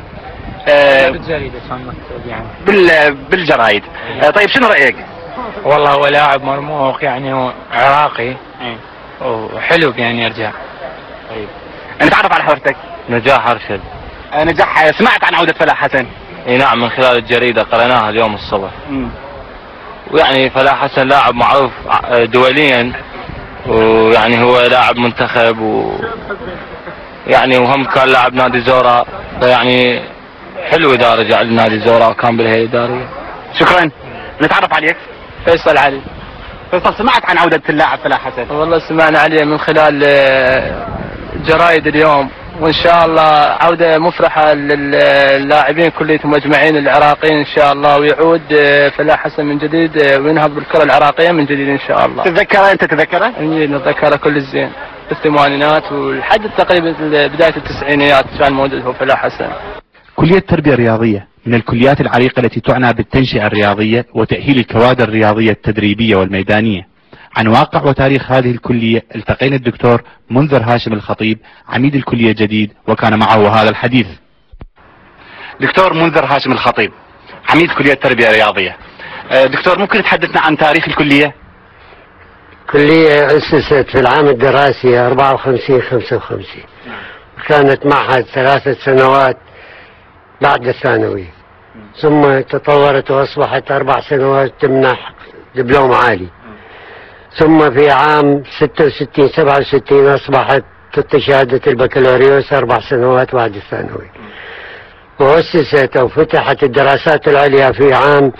بالجرايد. طيب شنو رأيك؟ والله هو لاعب مرموق يعني عراقي وحلو يعني يرجع. طيب نتعرف على حضرتك. نجاح أرشد. نجاح، سمعت عن عودة فلاح حسن؟ اي نعم، من خلال الجريدة قرأناها اليوم الصبح. ويعني فلاح حسن لاعب معروف دوليا، ويعني هو لاعب منتخب يعني وهم كان لاعب نادي الزوراء، فيعني حلو اذا رجع لنادي الزوراء وكان بالهيئة الإدارية. شكرا. نتعرف عليك. فيصل علي. فيصل، سمعت عن عودة اللاعب فلاح حسن؟ والله سمعنا عليه من خلال جرايد اليوم، وان شاء الله عودة مفرحة للاعبين كليتهم اجمعين العراقيين ان شاء الله، ويعود فلاح حسن من جديد وينهض بالكرة العراقية من جديد ان شاء الله. تتذكره انت؟ تتذكره؟ اي نتذكره كل الزين، بالثمانينات ولحد تقريبا بداية التسعينيات كان موجود هو فلاح حسن. كلية التربية الرياضية من الكليات العريقة التي تعنى بالتنشئة الرياضية وتأهيل الكوادر الرياضية التدريبية والميدانية. عن واقع وتاريخ هذه الكلية التقينا الدكتور منذر هاشم الخطيب عميد الكلية الجديد وكان معه هذا الحديث. دكتور منذر هاشم الخطيب عميد كلية التربية الرياضية. دكتور، ممكن تحدثنا عن تاريخ الكلية؟ كلية أسست في العام الدراسي 54-55، كانت معهد 3 سنوات بعد الثانوي، ثم تطورت وأصبحت 4 سنوات تمنح دبلوم عالي، ثم في عام 66-67 أصبحت شهادة البكالوريوس 4 سنوات بعد الثانوي. وأسست أو فتحت الدراسات العليا في عام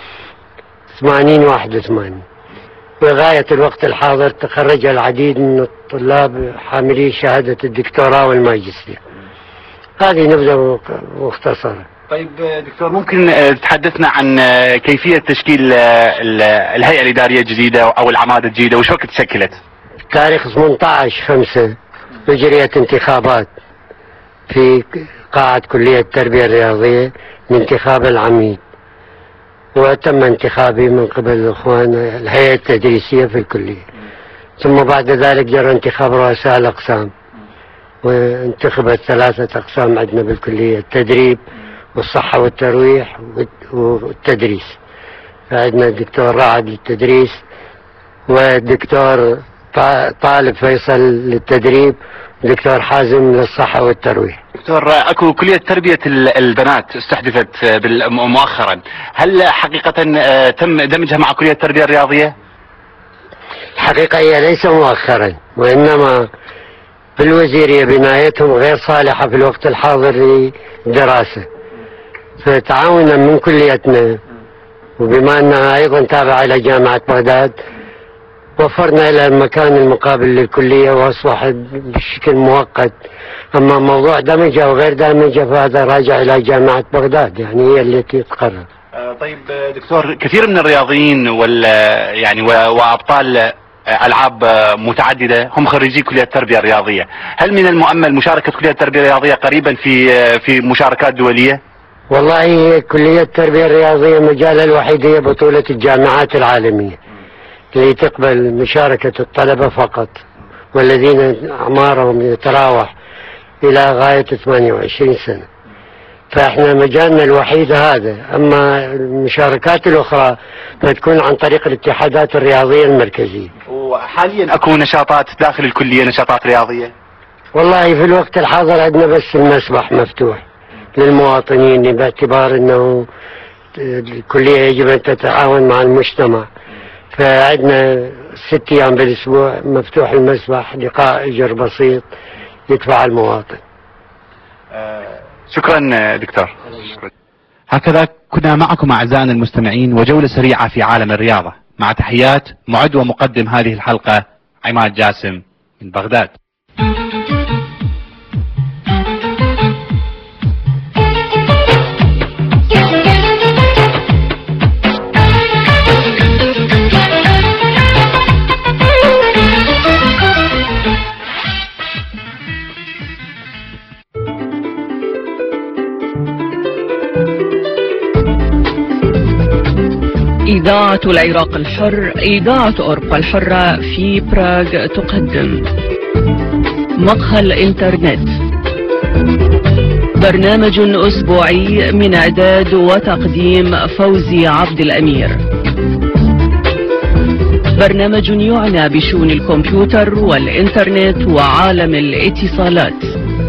80-81. لغاية الوقت الحاضر تخرج العديد من الطلاب حاملي شهادة الدكتوراه والماجستير. هذه نبذة مختصرة. طيب دكتور، ممكن تحدثنا عن كيفية تشكيل الهيئة الإدارية الجديدة أو العمادة الجديدة، وش وقت تشكلت؟ تاريخ 18/5 أجريت انتخابات في قاعة كلية التربية الرياضية لانتخاب العميد، وتم انتخابي من قبل الإخوان الهيئة التدريسية في الكلية. ثم بعد ذلك جرى انتخاب رؤساء الأقسام، وانتخبت 3 أقسام عندنا بالكلية: التدريب والصحة والترويح والتدريس. فعندنا الدكتور رعد للتدريس، والدكتور طالب فيصل للتدريب، ودكتور حازم للصحة والترويح. دكتور، اكو كلية تربية البنات استحدثت مؤخرا، هل حقيقة تم دمجها مع كلية التربية الرياضية؟ الحقيقة هي ليس مؤخرا، وإنما بالوزيرية بنايتهم غير صالحة في الوقت الحاضر للدراسة، فتعاونا من كليتنا وبما أنها أيضا تابعة إلى جامعة بغداد وفرنا إلى المكان المقابل للكلية وأصبحت بشكل مؤقت. أما موضوع دمجة أو غير دمجة فهذا راجع إلى جامعة بغداد، يعني هي التي تقرر. طيب دكتور، كثير من الرياضيين وابطال ألعاب متعددة هم خريجي كلية التربية الرياضية. هل من المؤمل مشاركة كلية التربية الرياضية قريبا في مشاركات دولية؟ والله كلية التربية الرياضية مجالها الوحيد هي بطولة الجامعات العالمية اللي تقبل مشاركة الطلبة فقط، والذين أعمارهم يتراوح إلى غاية 28 سنة. فإحنا مجالنا الوحيد هذا. أما المشاركات الأخرى فتكون عن طريق الاتحادات الرياضية المركزية. وحاليا أكو نشاطات داخل الكلية، نشاطات رياضية؟ والله في الوقت الحاضر عندنا بس المسبح مفتوح للمواطنين، باعتبار أنه الكلية يجب أن تتعاون مع المجتمع. فعندنا 6 أيام بالأسبوع مفتوح المسبح، لقاء أجر بسيط يدفع المواطن. شكرا دكتور. هكذا كنا معكم أعزائنا المستمعين وجولة سريعة في عالم الرياضة، مع تحيات معد ومقدم هذه الحلقة عماد جاسم من بغداد. إذاعة العراق الحر، إذاعة أوروبا الحرة في براغ تقدم مقهى الإنترنت، برنامج أسبوعي من إعداد وتقديم فوزي عبد الأمير. برنامج يعنى بشؤون الكمبيوتر والإنترنت وعالم الاتصالات.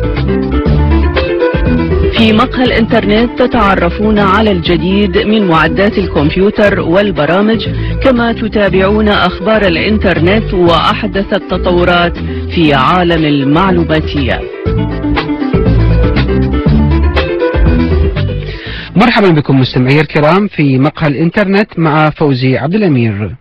في مقهى الإنترنت تتعرفون على الجديد من معدات الكمبيوتر والبرامج، كما تتابعون أخبار الإنترنت وأحدث التطورات في عالم المعلوماتية. مرحبا بكم مستمعي الكرام في مقهى الإنترنت مع فوزي عبد الأمير.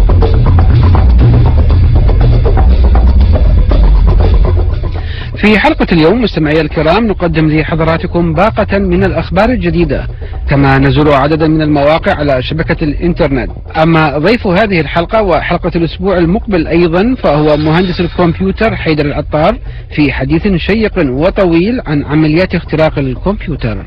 في حلقة اليوم مستمعي الكرام نقدم لحضراتكم باقة من الأخبار الجديدة، كما نزور عددا من المواقع على شبكة الإنترنت. أما ضيف هذه الحلقة وحلقة الأسبوع المقبل أيضا فهو مهندس الكمبيوتر حيدر العطار في حديث شيق وطويل عن عمليات اختراق الكمبيوتر.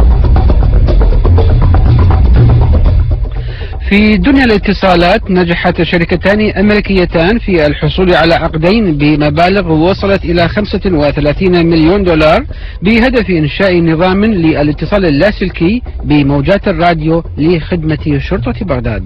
في دنيا الاتصالات نجحت شركتان أمريكيتان في الحصول على عقدين بمبالغ وصلت إلى 35 مليون دولار بهدف إنشاء نظام للاتصال اللاسلكي بموجات الراديو لخدمة شرطة بغداد.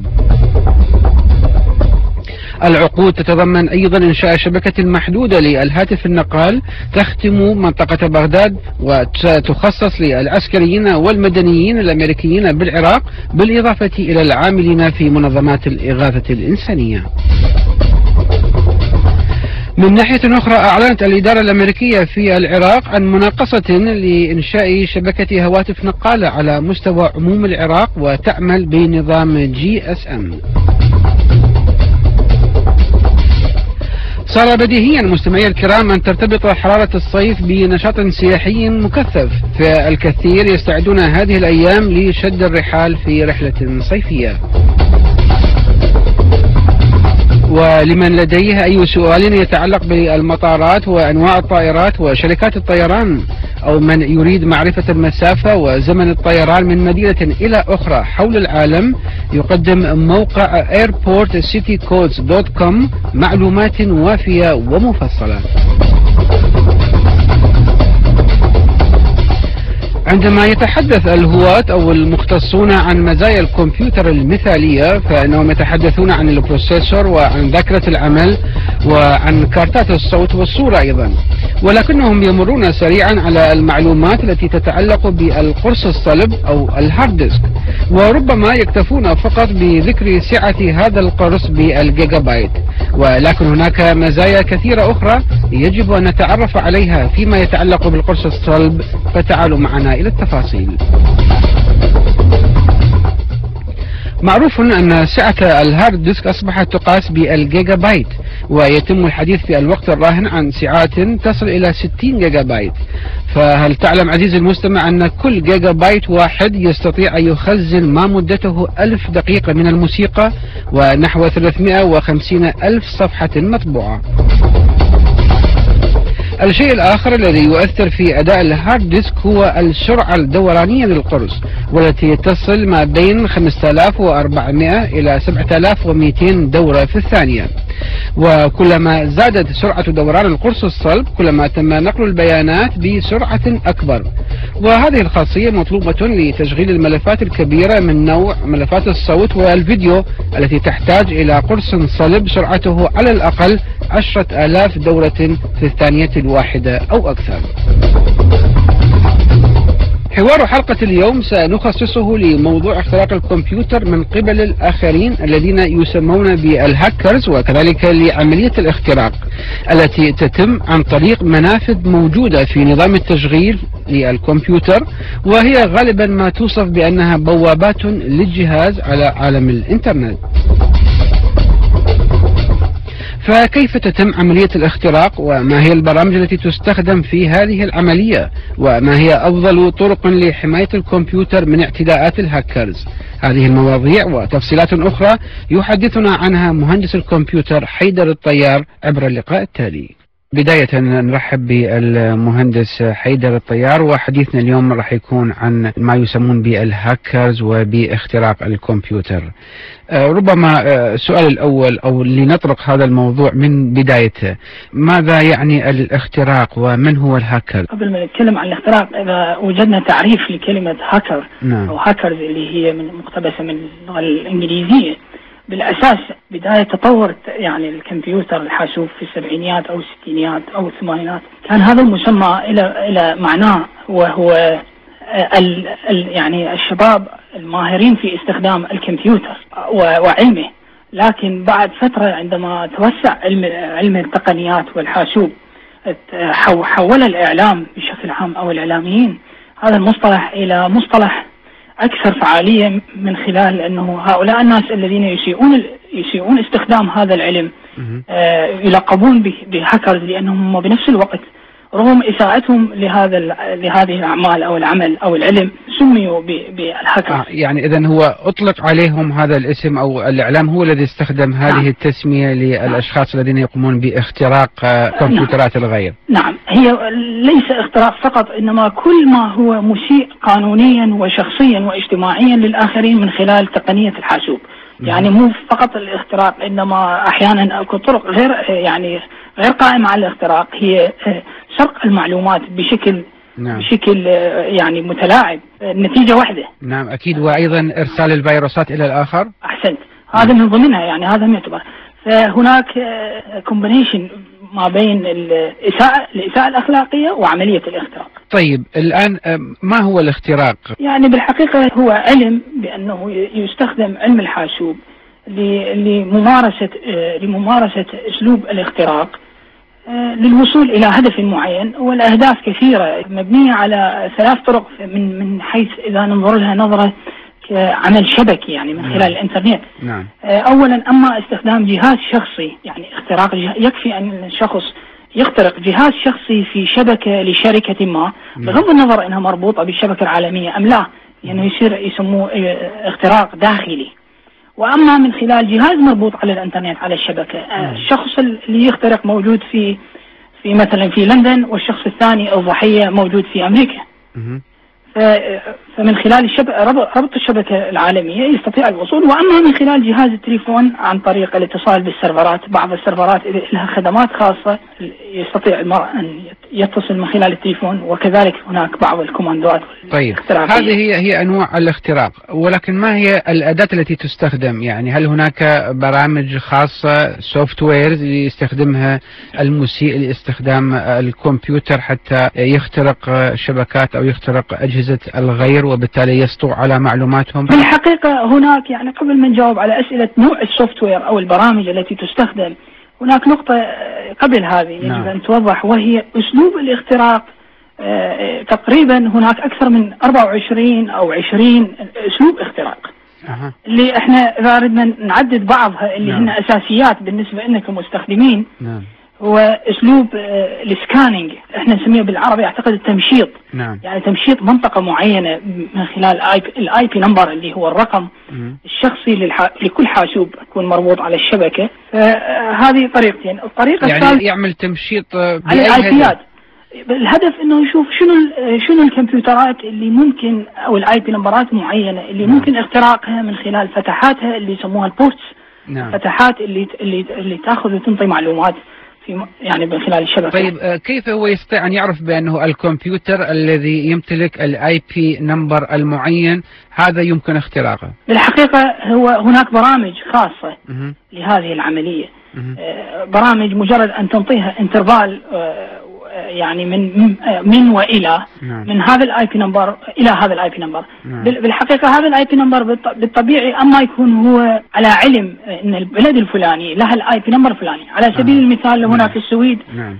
العقود تتضمن أيضا إنشاء شبكة محدودة للهاتف النقال تختم منطقة بغداد وتخصص للعسكريين والمدنيين الأمريكيين بالعراق، بالإضافة إلى العاملين في منظمات الإغاثة الإنسانية. من ناحية أخرى أعلنت الإدارة الأمريكية في العراق عن مناقصة لإنشاء شبكة هواتف نقالة على مستوى عموم العراق وتعمل بنظام GSM. صار بديهيا مستمعي الكرام أن ترتبط حرارة الصيف بنشاط سياحي مكثف، فالكثير يستعدون هذه الأيام لشد الرحال في رحلة صيفية. ولمن لديه أي سؤال يتعلق بالمطارات وأنواع الطائرات وشركات الطيران، أو من يريد معرفة المسافة وزمن الطيران من مدينة إلى أخرى حول العالم، يقدم موقع airportcitycodes.com معلومات وافية ومفصلة. عندما يتحدث الهواة أو المختصون عن مزايا الكمبيوتر المثالية فإنهم يتحدثون عن البروسيسور وعن ذاكرة العمل وعن كارتات الصوت والصورة أيضا، ولكنهم يمرون سريعا على المعلومات التي تتعلق بالقرص الصلب أو الهارد ديسك، وربما يكتفون فقط بذكر سعة هذا القرص بالجيجا بايت، ولكن هناك مزايا كثيرة أخرى يجب أن نتعرف عليها فيما يتعلق بالقرص الصلب، فتعالوا معنا إلى التفاصيل. معروف أن سعة الهارد ديسك أصبحت تقاس بالجيجا بايت، ويتم الحديث في الوقت الراهن عن سعات تصل إلى 60 جيجا بايت. فهل تعلم عزيزي المستمع أن كل جيجا بايت واحد يستطيع أن يخزن ما مدته 1000 دقيقة من الموسيقى ونحو 350 ألف صفحة مطبوعة. الشيء الآخر الذي يؤثر في أداء الهارد ديسك هو السرعة الدورانية للقرص، والتي تصل ما بين 5400 إلى 7200 دورة في الثانية. وكلما زادت سرعة دوران القرص الصلب كلما تم نقل البيانات بسرعة أكبر، وهذه الخاصية مطلوبة لتشغيل الملفات الكبيرة من نوع ملفات الصوت والفيديو التي تحتاج إلى قرص صلب سرعته على الأقل 10,000 دورة في الثانية الواحدة أو أكثر. حوار حلقة اليوم سنخصصه لموضوع اختراق الكمبيوتر من قبل الآخرين الذين يسمون بالهاكرز، وكذلك لعملية الاختراق التي تتم عن طريق منافذ موجودة في نظام التشغيل للكمبيوتر، وهي غالبا ما توصف بأنها بوابات للجهاز على عالم الإنترنت. فكيف تتم عملية الاختراق، وما هي البرامج التي تستخدم في هذه العملية، وما هي أفضل طرق لحماية الكمبيوتر من اعتداءات الهاكرز؟ هذه المواضيع وتفصيلات أخرى يحدثنا عنها مهندس الكمبيوتر حيدر الطيار عبر اللقاء التالي. بداية نرحب بالمهندس حيدر الطيار، وحديثنا اليوم راح يكون عن ما يسمون بالهاكرز وباختراق الكمبيوتر. ربما السؤال الأول أو لنطرق هذا الموضوع من بدايته، ماذا يعني الاختراق ومن هو الهاكر؟ قبل ما نتكلم عن الاختراق، إذا وجدنا تعريف لكلمة هاكر أو هاكرز اللي هي من مقتبسة من اللغة الإنجليزية، بالأساس بداية تطور يعني الكمبيوتر الحاسوب في السبعينيات أو الستينيات أو الثمانينات، كان هذا المسمى إلى معناه، وهو يعني الشباب الماهرين في استخدام الكمبيوتر وعلمه. لكن بعد فترة عندما توسع علم التقنيات والحاسوب، حول الإعلام بشكل عام أو الإعلاميين هذا المصطلح إلى مصطلح أكثر فعالية، من خلال أنه هؤلاء الناس الذين يسيئون استخدام هذا العلم يلقبون بهاكرز، لأنهم بنفس الوقت رغم إساءتهم لهذه الأعمال أو العمل أو العلم سميوا بالهاكر. يعني إذن هو أطلق عليهم هذا الاسم، أو الإعلام هو الذي استخدم هذه التسمية للأشخاص الذين يقومون باختراق كمبيوترات الغير. نعم، هي ليس اختراق فقط، إنما كل ما هو مسيء قانونيا وشخصيا واجتماعيا للآخرين من خلال تقنية الحاسوب. يعني مو فقط الاختراق، إنما أحيانا أكو طرق غير قائمة على الاختراق، هي سرق المعلومات بشكل يعني متلاعب، النتيجة واحدة. نعم أكيد، وأيضا إرسال الفيروسات إلى الآخر. أحسنت، هذا من ضمنها، يعني هذا يعتبر. فهناك كومبينيشن ما بين الإساءة الأخلاقية وعملية الاختراق. طيب الآن ما هو الاختراق؟ يعني بالحقيقة هو علم بأنه يستخدم علم الحاسوب لممارسة أسلوب الاختراق للوصول إلى هدف معين، والأهداف كثيرة مبنية على 3 طرق من حيث إذا ننظر لها نظرة عمل شبكي، يعني من خلال الإنترنت. نعم. أولا، أما استخدام جهاز شخصي، يعني اختراق يكفي أن الشخص يخترق جهاز شخصي في شبكة لشركة ما، بغض النظر أنها مربوطة بالشبكة العالمية أم لا، يعني يسموه اختراق داخلي. وأما من خلال جهاز مربوط على الإنترنت على الشبكة، الشخص اللي يخترق موجود في مثلا في لندن، والشخص الثاني الضحية موجود في أمريكا. فمن خلال ربط الشبكة العالمية يستطيع الوصول. وأما من خلال جهاز التليفون عن طريق الاتصال بالسيرفرات، بعض السيرفرات لها خدمات خاصة يستطيع المرء أن يتصل من خلال التليفون، وكذلك هناك بعض الكوماندوات. طيب هذه هي أنواع الاختراق، ولكن ما هي الأداة التي تستخدم؟ يعني هل هناك برامج خاصة سوفت ويرز يستخدمها المسيء لاستخدام الكمبيوتر حتى يخترق شبكات أو يخترق أجهزة الغير وبالتالي يسطو على معلوماتهم؟ بالحقيقة هناك، يعني قبل ما نجاوب على أسئلة نوع السوفت وير أو البرامج التي تستخدم، هناك نقطة قبل هذه يجب أن توضح، وهي أسلوب الاختراق. تقريبا هناك أكثر من 24 أو 20 أسلوب اختراق. اللي احنا اذا ردنا نعدد بعضها اللي هن اساسيات بالنسبه لنا كمستخدمين. هو اسلوب السكاننج، احنا نسميه بالعربي اعتقد التمشيط. يعني تمشيط منطقه معينه من خلال الاي بي نمبر اللي هو الرقم الشخصي لكل حاسوب يكون مربوط على الشبكه. هذه طريقتين. الطريقه يعني الثالثه يعمل تمشيط على الاي بيات. الهدف انه يشوف شنو الكمبيوترات اللي ممكن او الاي بي نمبرات معينه اللي ممكن اختراقها من خلال فتحاتها اللي يسموها البورتس. فتحات اللي تاخذ وتنطي معلومات في يعني من خلال الشبكه. طيب كيف هو يستطيع ان يعرف بانه الكمبيوتر الذي يمتلك الاي بي نمبر المعين هذا يمكن اختراقه؟ بالحقيقه هو هناك برامج خاصه لهذه العمليه. برامج مجرد ان تنطيها انترفال يعني من والى من هذا الاي بي نمبر الى هذا الاي بي نمبر. بالحقيقه هذا الاي بي نمبر بالطبيعي اما يكون هو على علم ان البلد الفلاني لها الاي بي نمبر الفلاني. على سبيل المثال هنا في السويد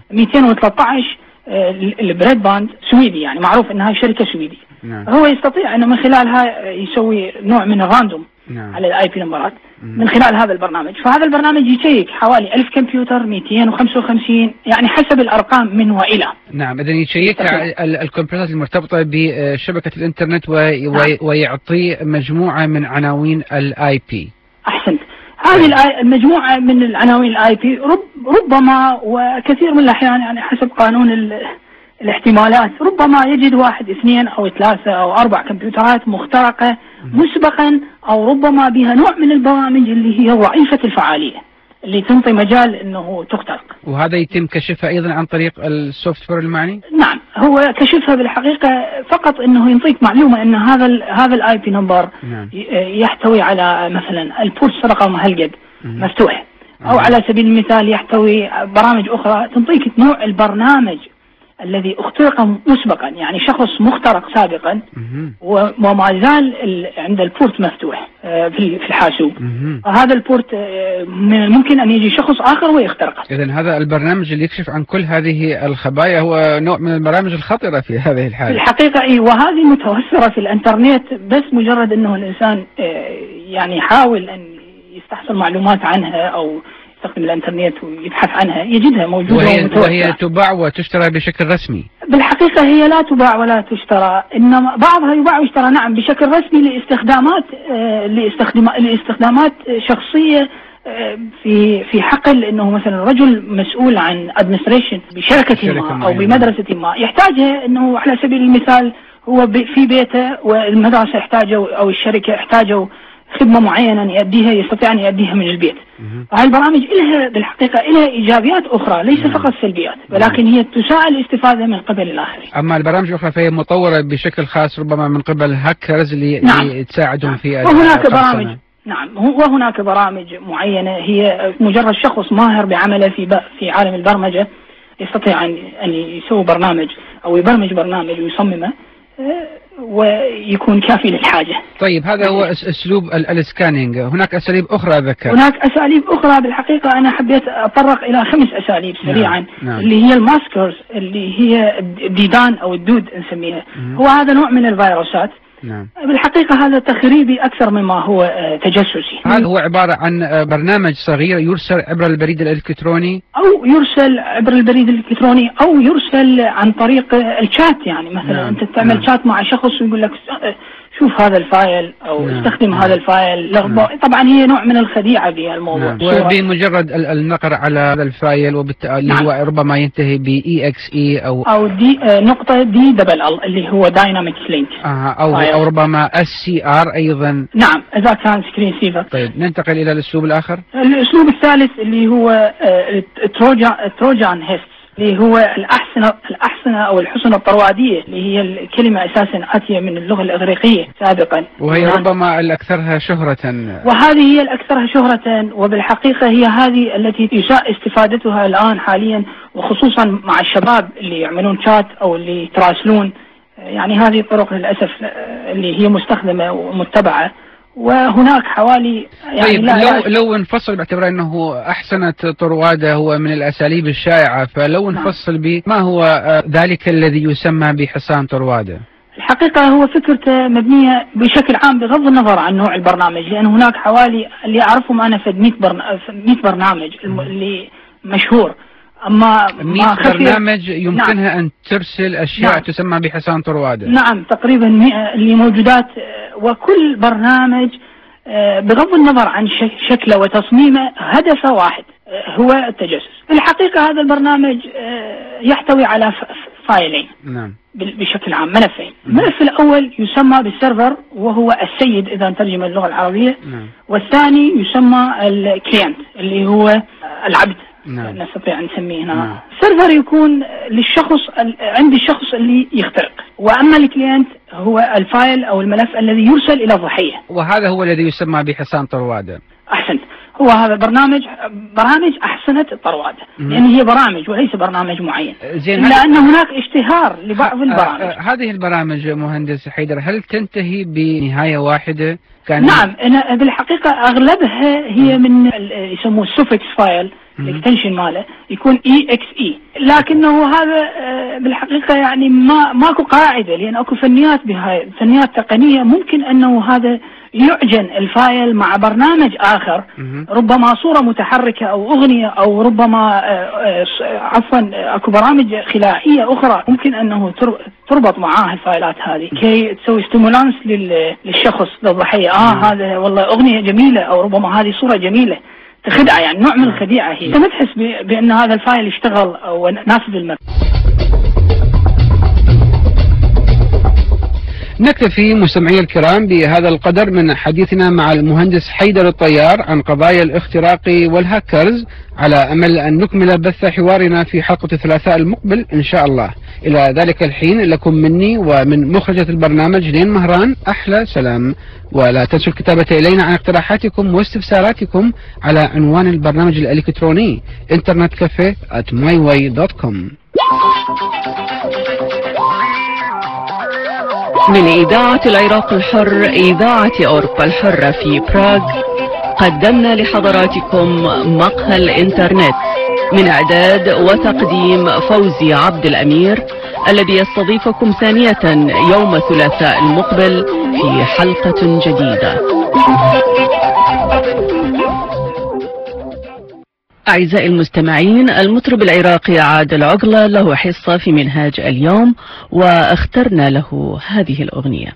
213 البريد باند سويدي، يعني معروف انها شركه سويديه. هو يستطيع انه من خلالها يسوي نوع من الراندوم على الاي بي نمبرات من خلال هذا البرنامج. فهذا البرنامج يشيك حوالي 1000 كمبيوتر 255 يعني حسب الارقام من والى. نعم، اذا يشيك الكمبيوترات المرتبطه بشبكه الانترنت ويعطي مجموعه من عناوين الاي بي. احسنت. هذه المجموعه من العناوين الاي بي ربما وكثير من الاحيان يعني حسب قانون الاحتمالات ربما يجد 1 2 أو 3 أو 4 كمبيوترات مخترقة مسبقا، أو ربما بها نوع من البرامج اللي هي ضعيفة الفعالية اللي تنطي مجال انه تخترق. وهذا يتم كشفها ايضا عن طريق السوفت وير المعني؟ نعم، هو كشفها بالحقيقة فقط انه ينطيك معلومة ان هذا الاي بي نمبر يحتوي على مثلا البورت رقم هالقد مفتوح، او على سبيل المثال يحتوي برامج اخرى تنطيك نوع البرنامج الذي اخترق مسبقا، يعني شخص مخترق سابقا وما زال عند البورت مفتوح في الحاسوب. هذا البورت ممكن ان يجي شخص اخر ويخترقه. اذا هذا البرنامج اللي يكشف عن كل هذه الخبايا هو نوع من البرامج الخطرة في هذه الحالة. في الحقيقة وهذه متوفرة في الانترنت، بس مجرد انه الانسان يعني يحاول ان يستحصل معلومات عنها او يستخدم الانترنت ويبحث عنها يجدها موجودة وهي تباع وتشترى بشكل رسمي. بالحقيقة هي لا تباع ولا تشترى، انما بعضها يباع ويشترى نعم بشكل رسمي لاستخدامات شخصية في حقل انه مثلا رجل مسؤول عن ادمنستريشن بشركة ما او بمدرسة ما يحتاجها، انه على سبيل المثال هو في بيته والمدرسة احتاجوا او الشركة احتاجوا خدمة معينة يؤديها يستطيع أن يؤديها من البيت. فهذه البرامج لها بالحقيقة لها إيجابيات أخرى ليس فقط سلبيات، ولكن هي تساءل الاستفادة من قبل الآخرين. أما البرامج الأخرى فهي مطورة بشكل خاص ربما من قبل هاكرز اللي تساعدهم في وهناك برامج وهناك برامج معينة هي مجرد شخص ماهر بعمله في عالم البرمجة يستطيع أن يسوي برنامج أو يبرمج برنامج ويصممه ويكون كافي للحاجة. طيب هذا هو اسلوب السكانينج. هناك اساليب اخرى ذكر. هناك اساليب اخرى بالحقيقة انا حبيت اتطرق الى 5 اساليب سريعا. نعم. اللي هي الماسكرز اللي هي الديدان او الدود نسميها. هو هذا نوع من الفيروسات. نعم. بالحقيقة هذا تخريبي أكثر مما هو تجسسي. هل هو عبارة عن برنامج صغير يرسل عبر البريد الإلكتروني؟ أو يرسل عبر البريد الإلكتروني أو يرسل عن طريق الشات، يعني مثلا أنت تعمل شات مع شخص ويقول لك شوف هذا الفايل أو استخدم هذا الفايل. طبعا هي نوع من الخديعة بالموضوع. وبمجرد النقر على هذا الفايل وبالتالي هو ربما ينتهي ب EXE أو دي نقطة DLL اللي هو دايناميك لينك أو ربما SCR أيضا. نعم إذا كان سكرين سيفر. طيب ننتقل إلى الأسلوب الآخر. الأسلوب الثالث اللي هو التروجان هيست اللي هو الأحصنة أو الحصن الطروادية اللي هي الكلمة أساسا آتية من اللغة الإغريقية سابقا، وهي ربما الأكثرها شهرة. وهذه هي الأكثرها شهرة، وبالحقيقة هي هذه التي يساء استفادتها الآن حاليا، وخصوصا مع الشباب اللي يعملون شات أو اللي يتراسلون. يعني هذه الطرق للأسف اللي هي مستخدمة ومتبعة، وهناك حوالي يعني طيب لو نفصل باعتبار انه احسنة طروادة هو من الاساليب الشائعة، فلو نفصل بما هو ذلك الذي يسمى بحصان طروادة. الحقيقة هو فكرته مبنية بشكل عام بغض النظر عن نوع البرنامج، لأن هناك حوالي اللي أعرفهم أنا فد 100 برنامج اللي مشهور. أما 100 برنامج يمكنها أن ترسل أشياء تسمى بحصان طروادة. نعم تقريبا 100 اللي موجودات، وكل برنامج بغض النظر عن شكله وتصميمه هدفه واحد هو التجسس. في الحقيقة هذا البرنامج يحتوي على فايلين. نعم. بشكل عام ملفين. الملف الأول يسمى بالسيرفر وهو السيد إذا نترجم اللغة العربية. نعم. والثاني يسمى الكلينت اللي هو العبد. نعم. نستطيع أن نسميه هنا. نعم. السيرفر يكون للشخص عند الشخص اللي يخترق، وأما الكلينت هو الفايل أو الملف الذي يرسل إلى الضحية، وهذا هو الذي يسمى بحصان طروادة. أحسنت، هو هذا برنامج أحسنة الطروادة، لأن هي برامج وليس برنامج معين، إلا أن هناك اشتهار لبعض البرامج. هذه البرامج مهندس حيدر هل تنتهي بنهاية واحدة؟ نعم، أنا بالحقيقة أغلبها هي من يسموه السوفكس فايل، الاكستنشن ماله يكون EXE، لكنه هذا بالحقيقة يعني ماكو قاعدة، لأن اكو فنيات بهاي فنيات تقنية ممكن أنه هذا يعجن الفايل مع برنامج آخر، ربما صورة متحركة أو أغنية أو ربما عفوا أكو برامج خلاعية أخرى ممكن أنه تربط معاه الفايلات هذه كي تسوي ستيمولانس للشخص للضحية. هذا والله أغنية جميلة أو ربما هذه صورة جميلة، تخدع يعني نوع من الخديعة هي. ما تحس بأن هذا الفايل يشتغل أو نافذ المبنى. نكتفي مستمعي الكرام بهذا القدر من حديثنا مع المهندس حيدر الطيار عن قضايا الاختراق والهاكرز، على أمل أن نكمل بث حوارنا في حلقة الثلاثاء المقبل إن شاء الله. إلى ذلك الحين لكم مني ومن مخرجة البرنامج لين مهران أحلى سلام، ولا تنسوا الكتابة إلينا عن اقتراحاتكم واستفساراتكم على عنوان البرنامج الإلكتروني internetcafe@myway.com. من إذاعة العراق الحر إذاعة أوروبا الحرة في براغ، قدمنا لحضراتكم مقهى الإنترنت من إعداد وتقديم فوزي عبد الأمير، الذي يستضيفكم ثانية يوم الثلاثاء المقبل في حلقة جديدة. أعزائي المستمعين، المطرب العراقي عادل عقلة له حصة في منهاج اليوم، واخترنا له هذه الأغنية.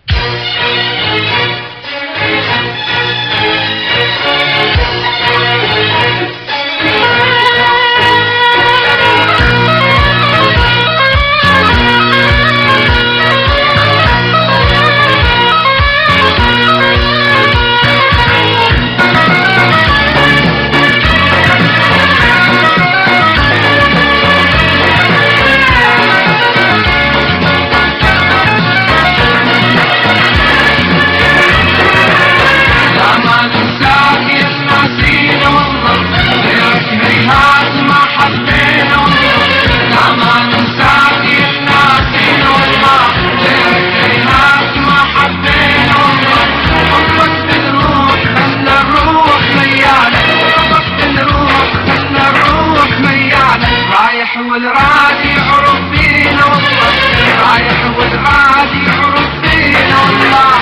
والرادي عرف فينا والله، رايح والرادي عرف فينا والله.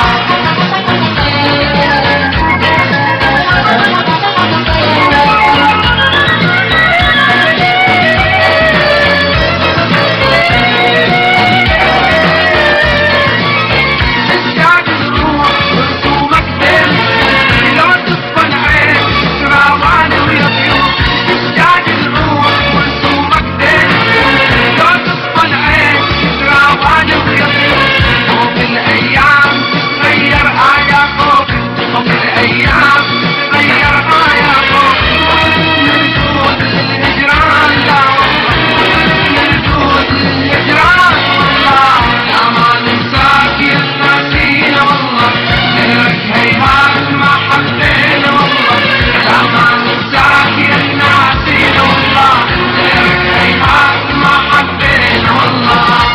الله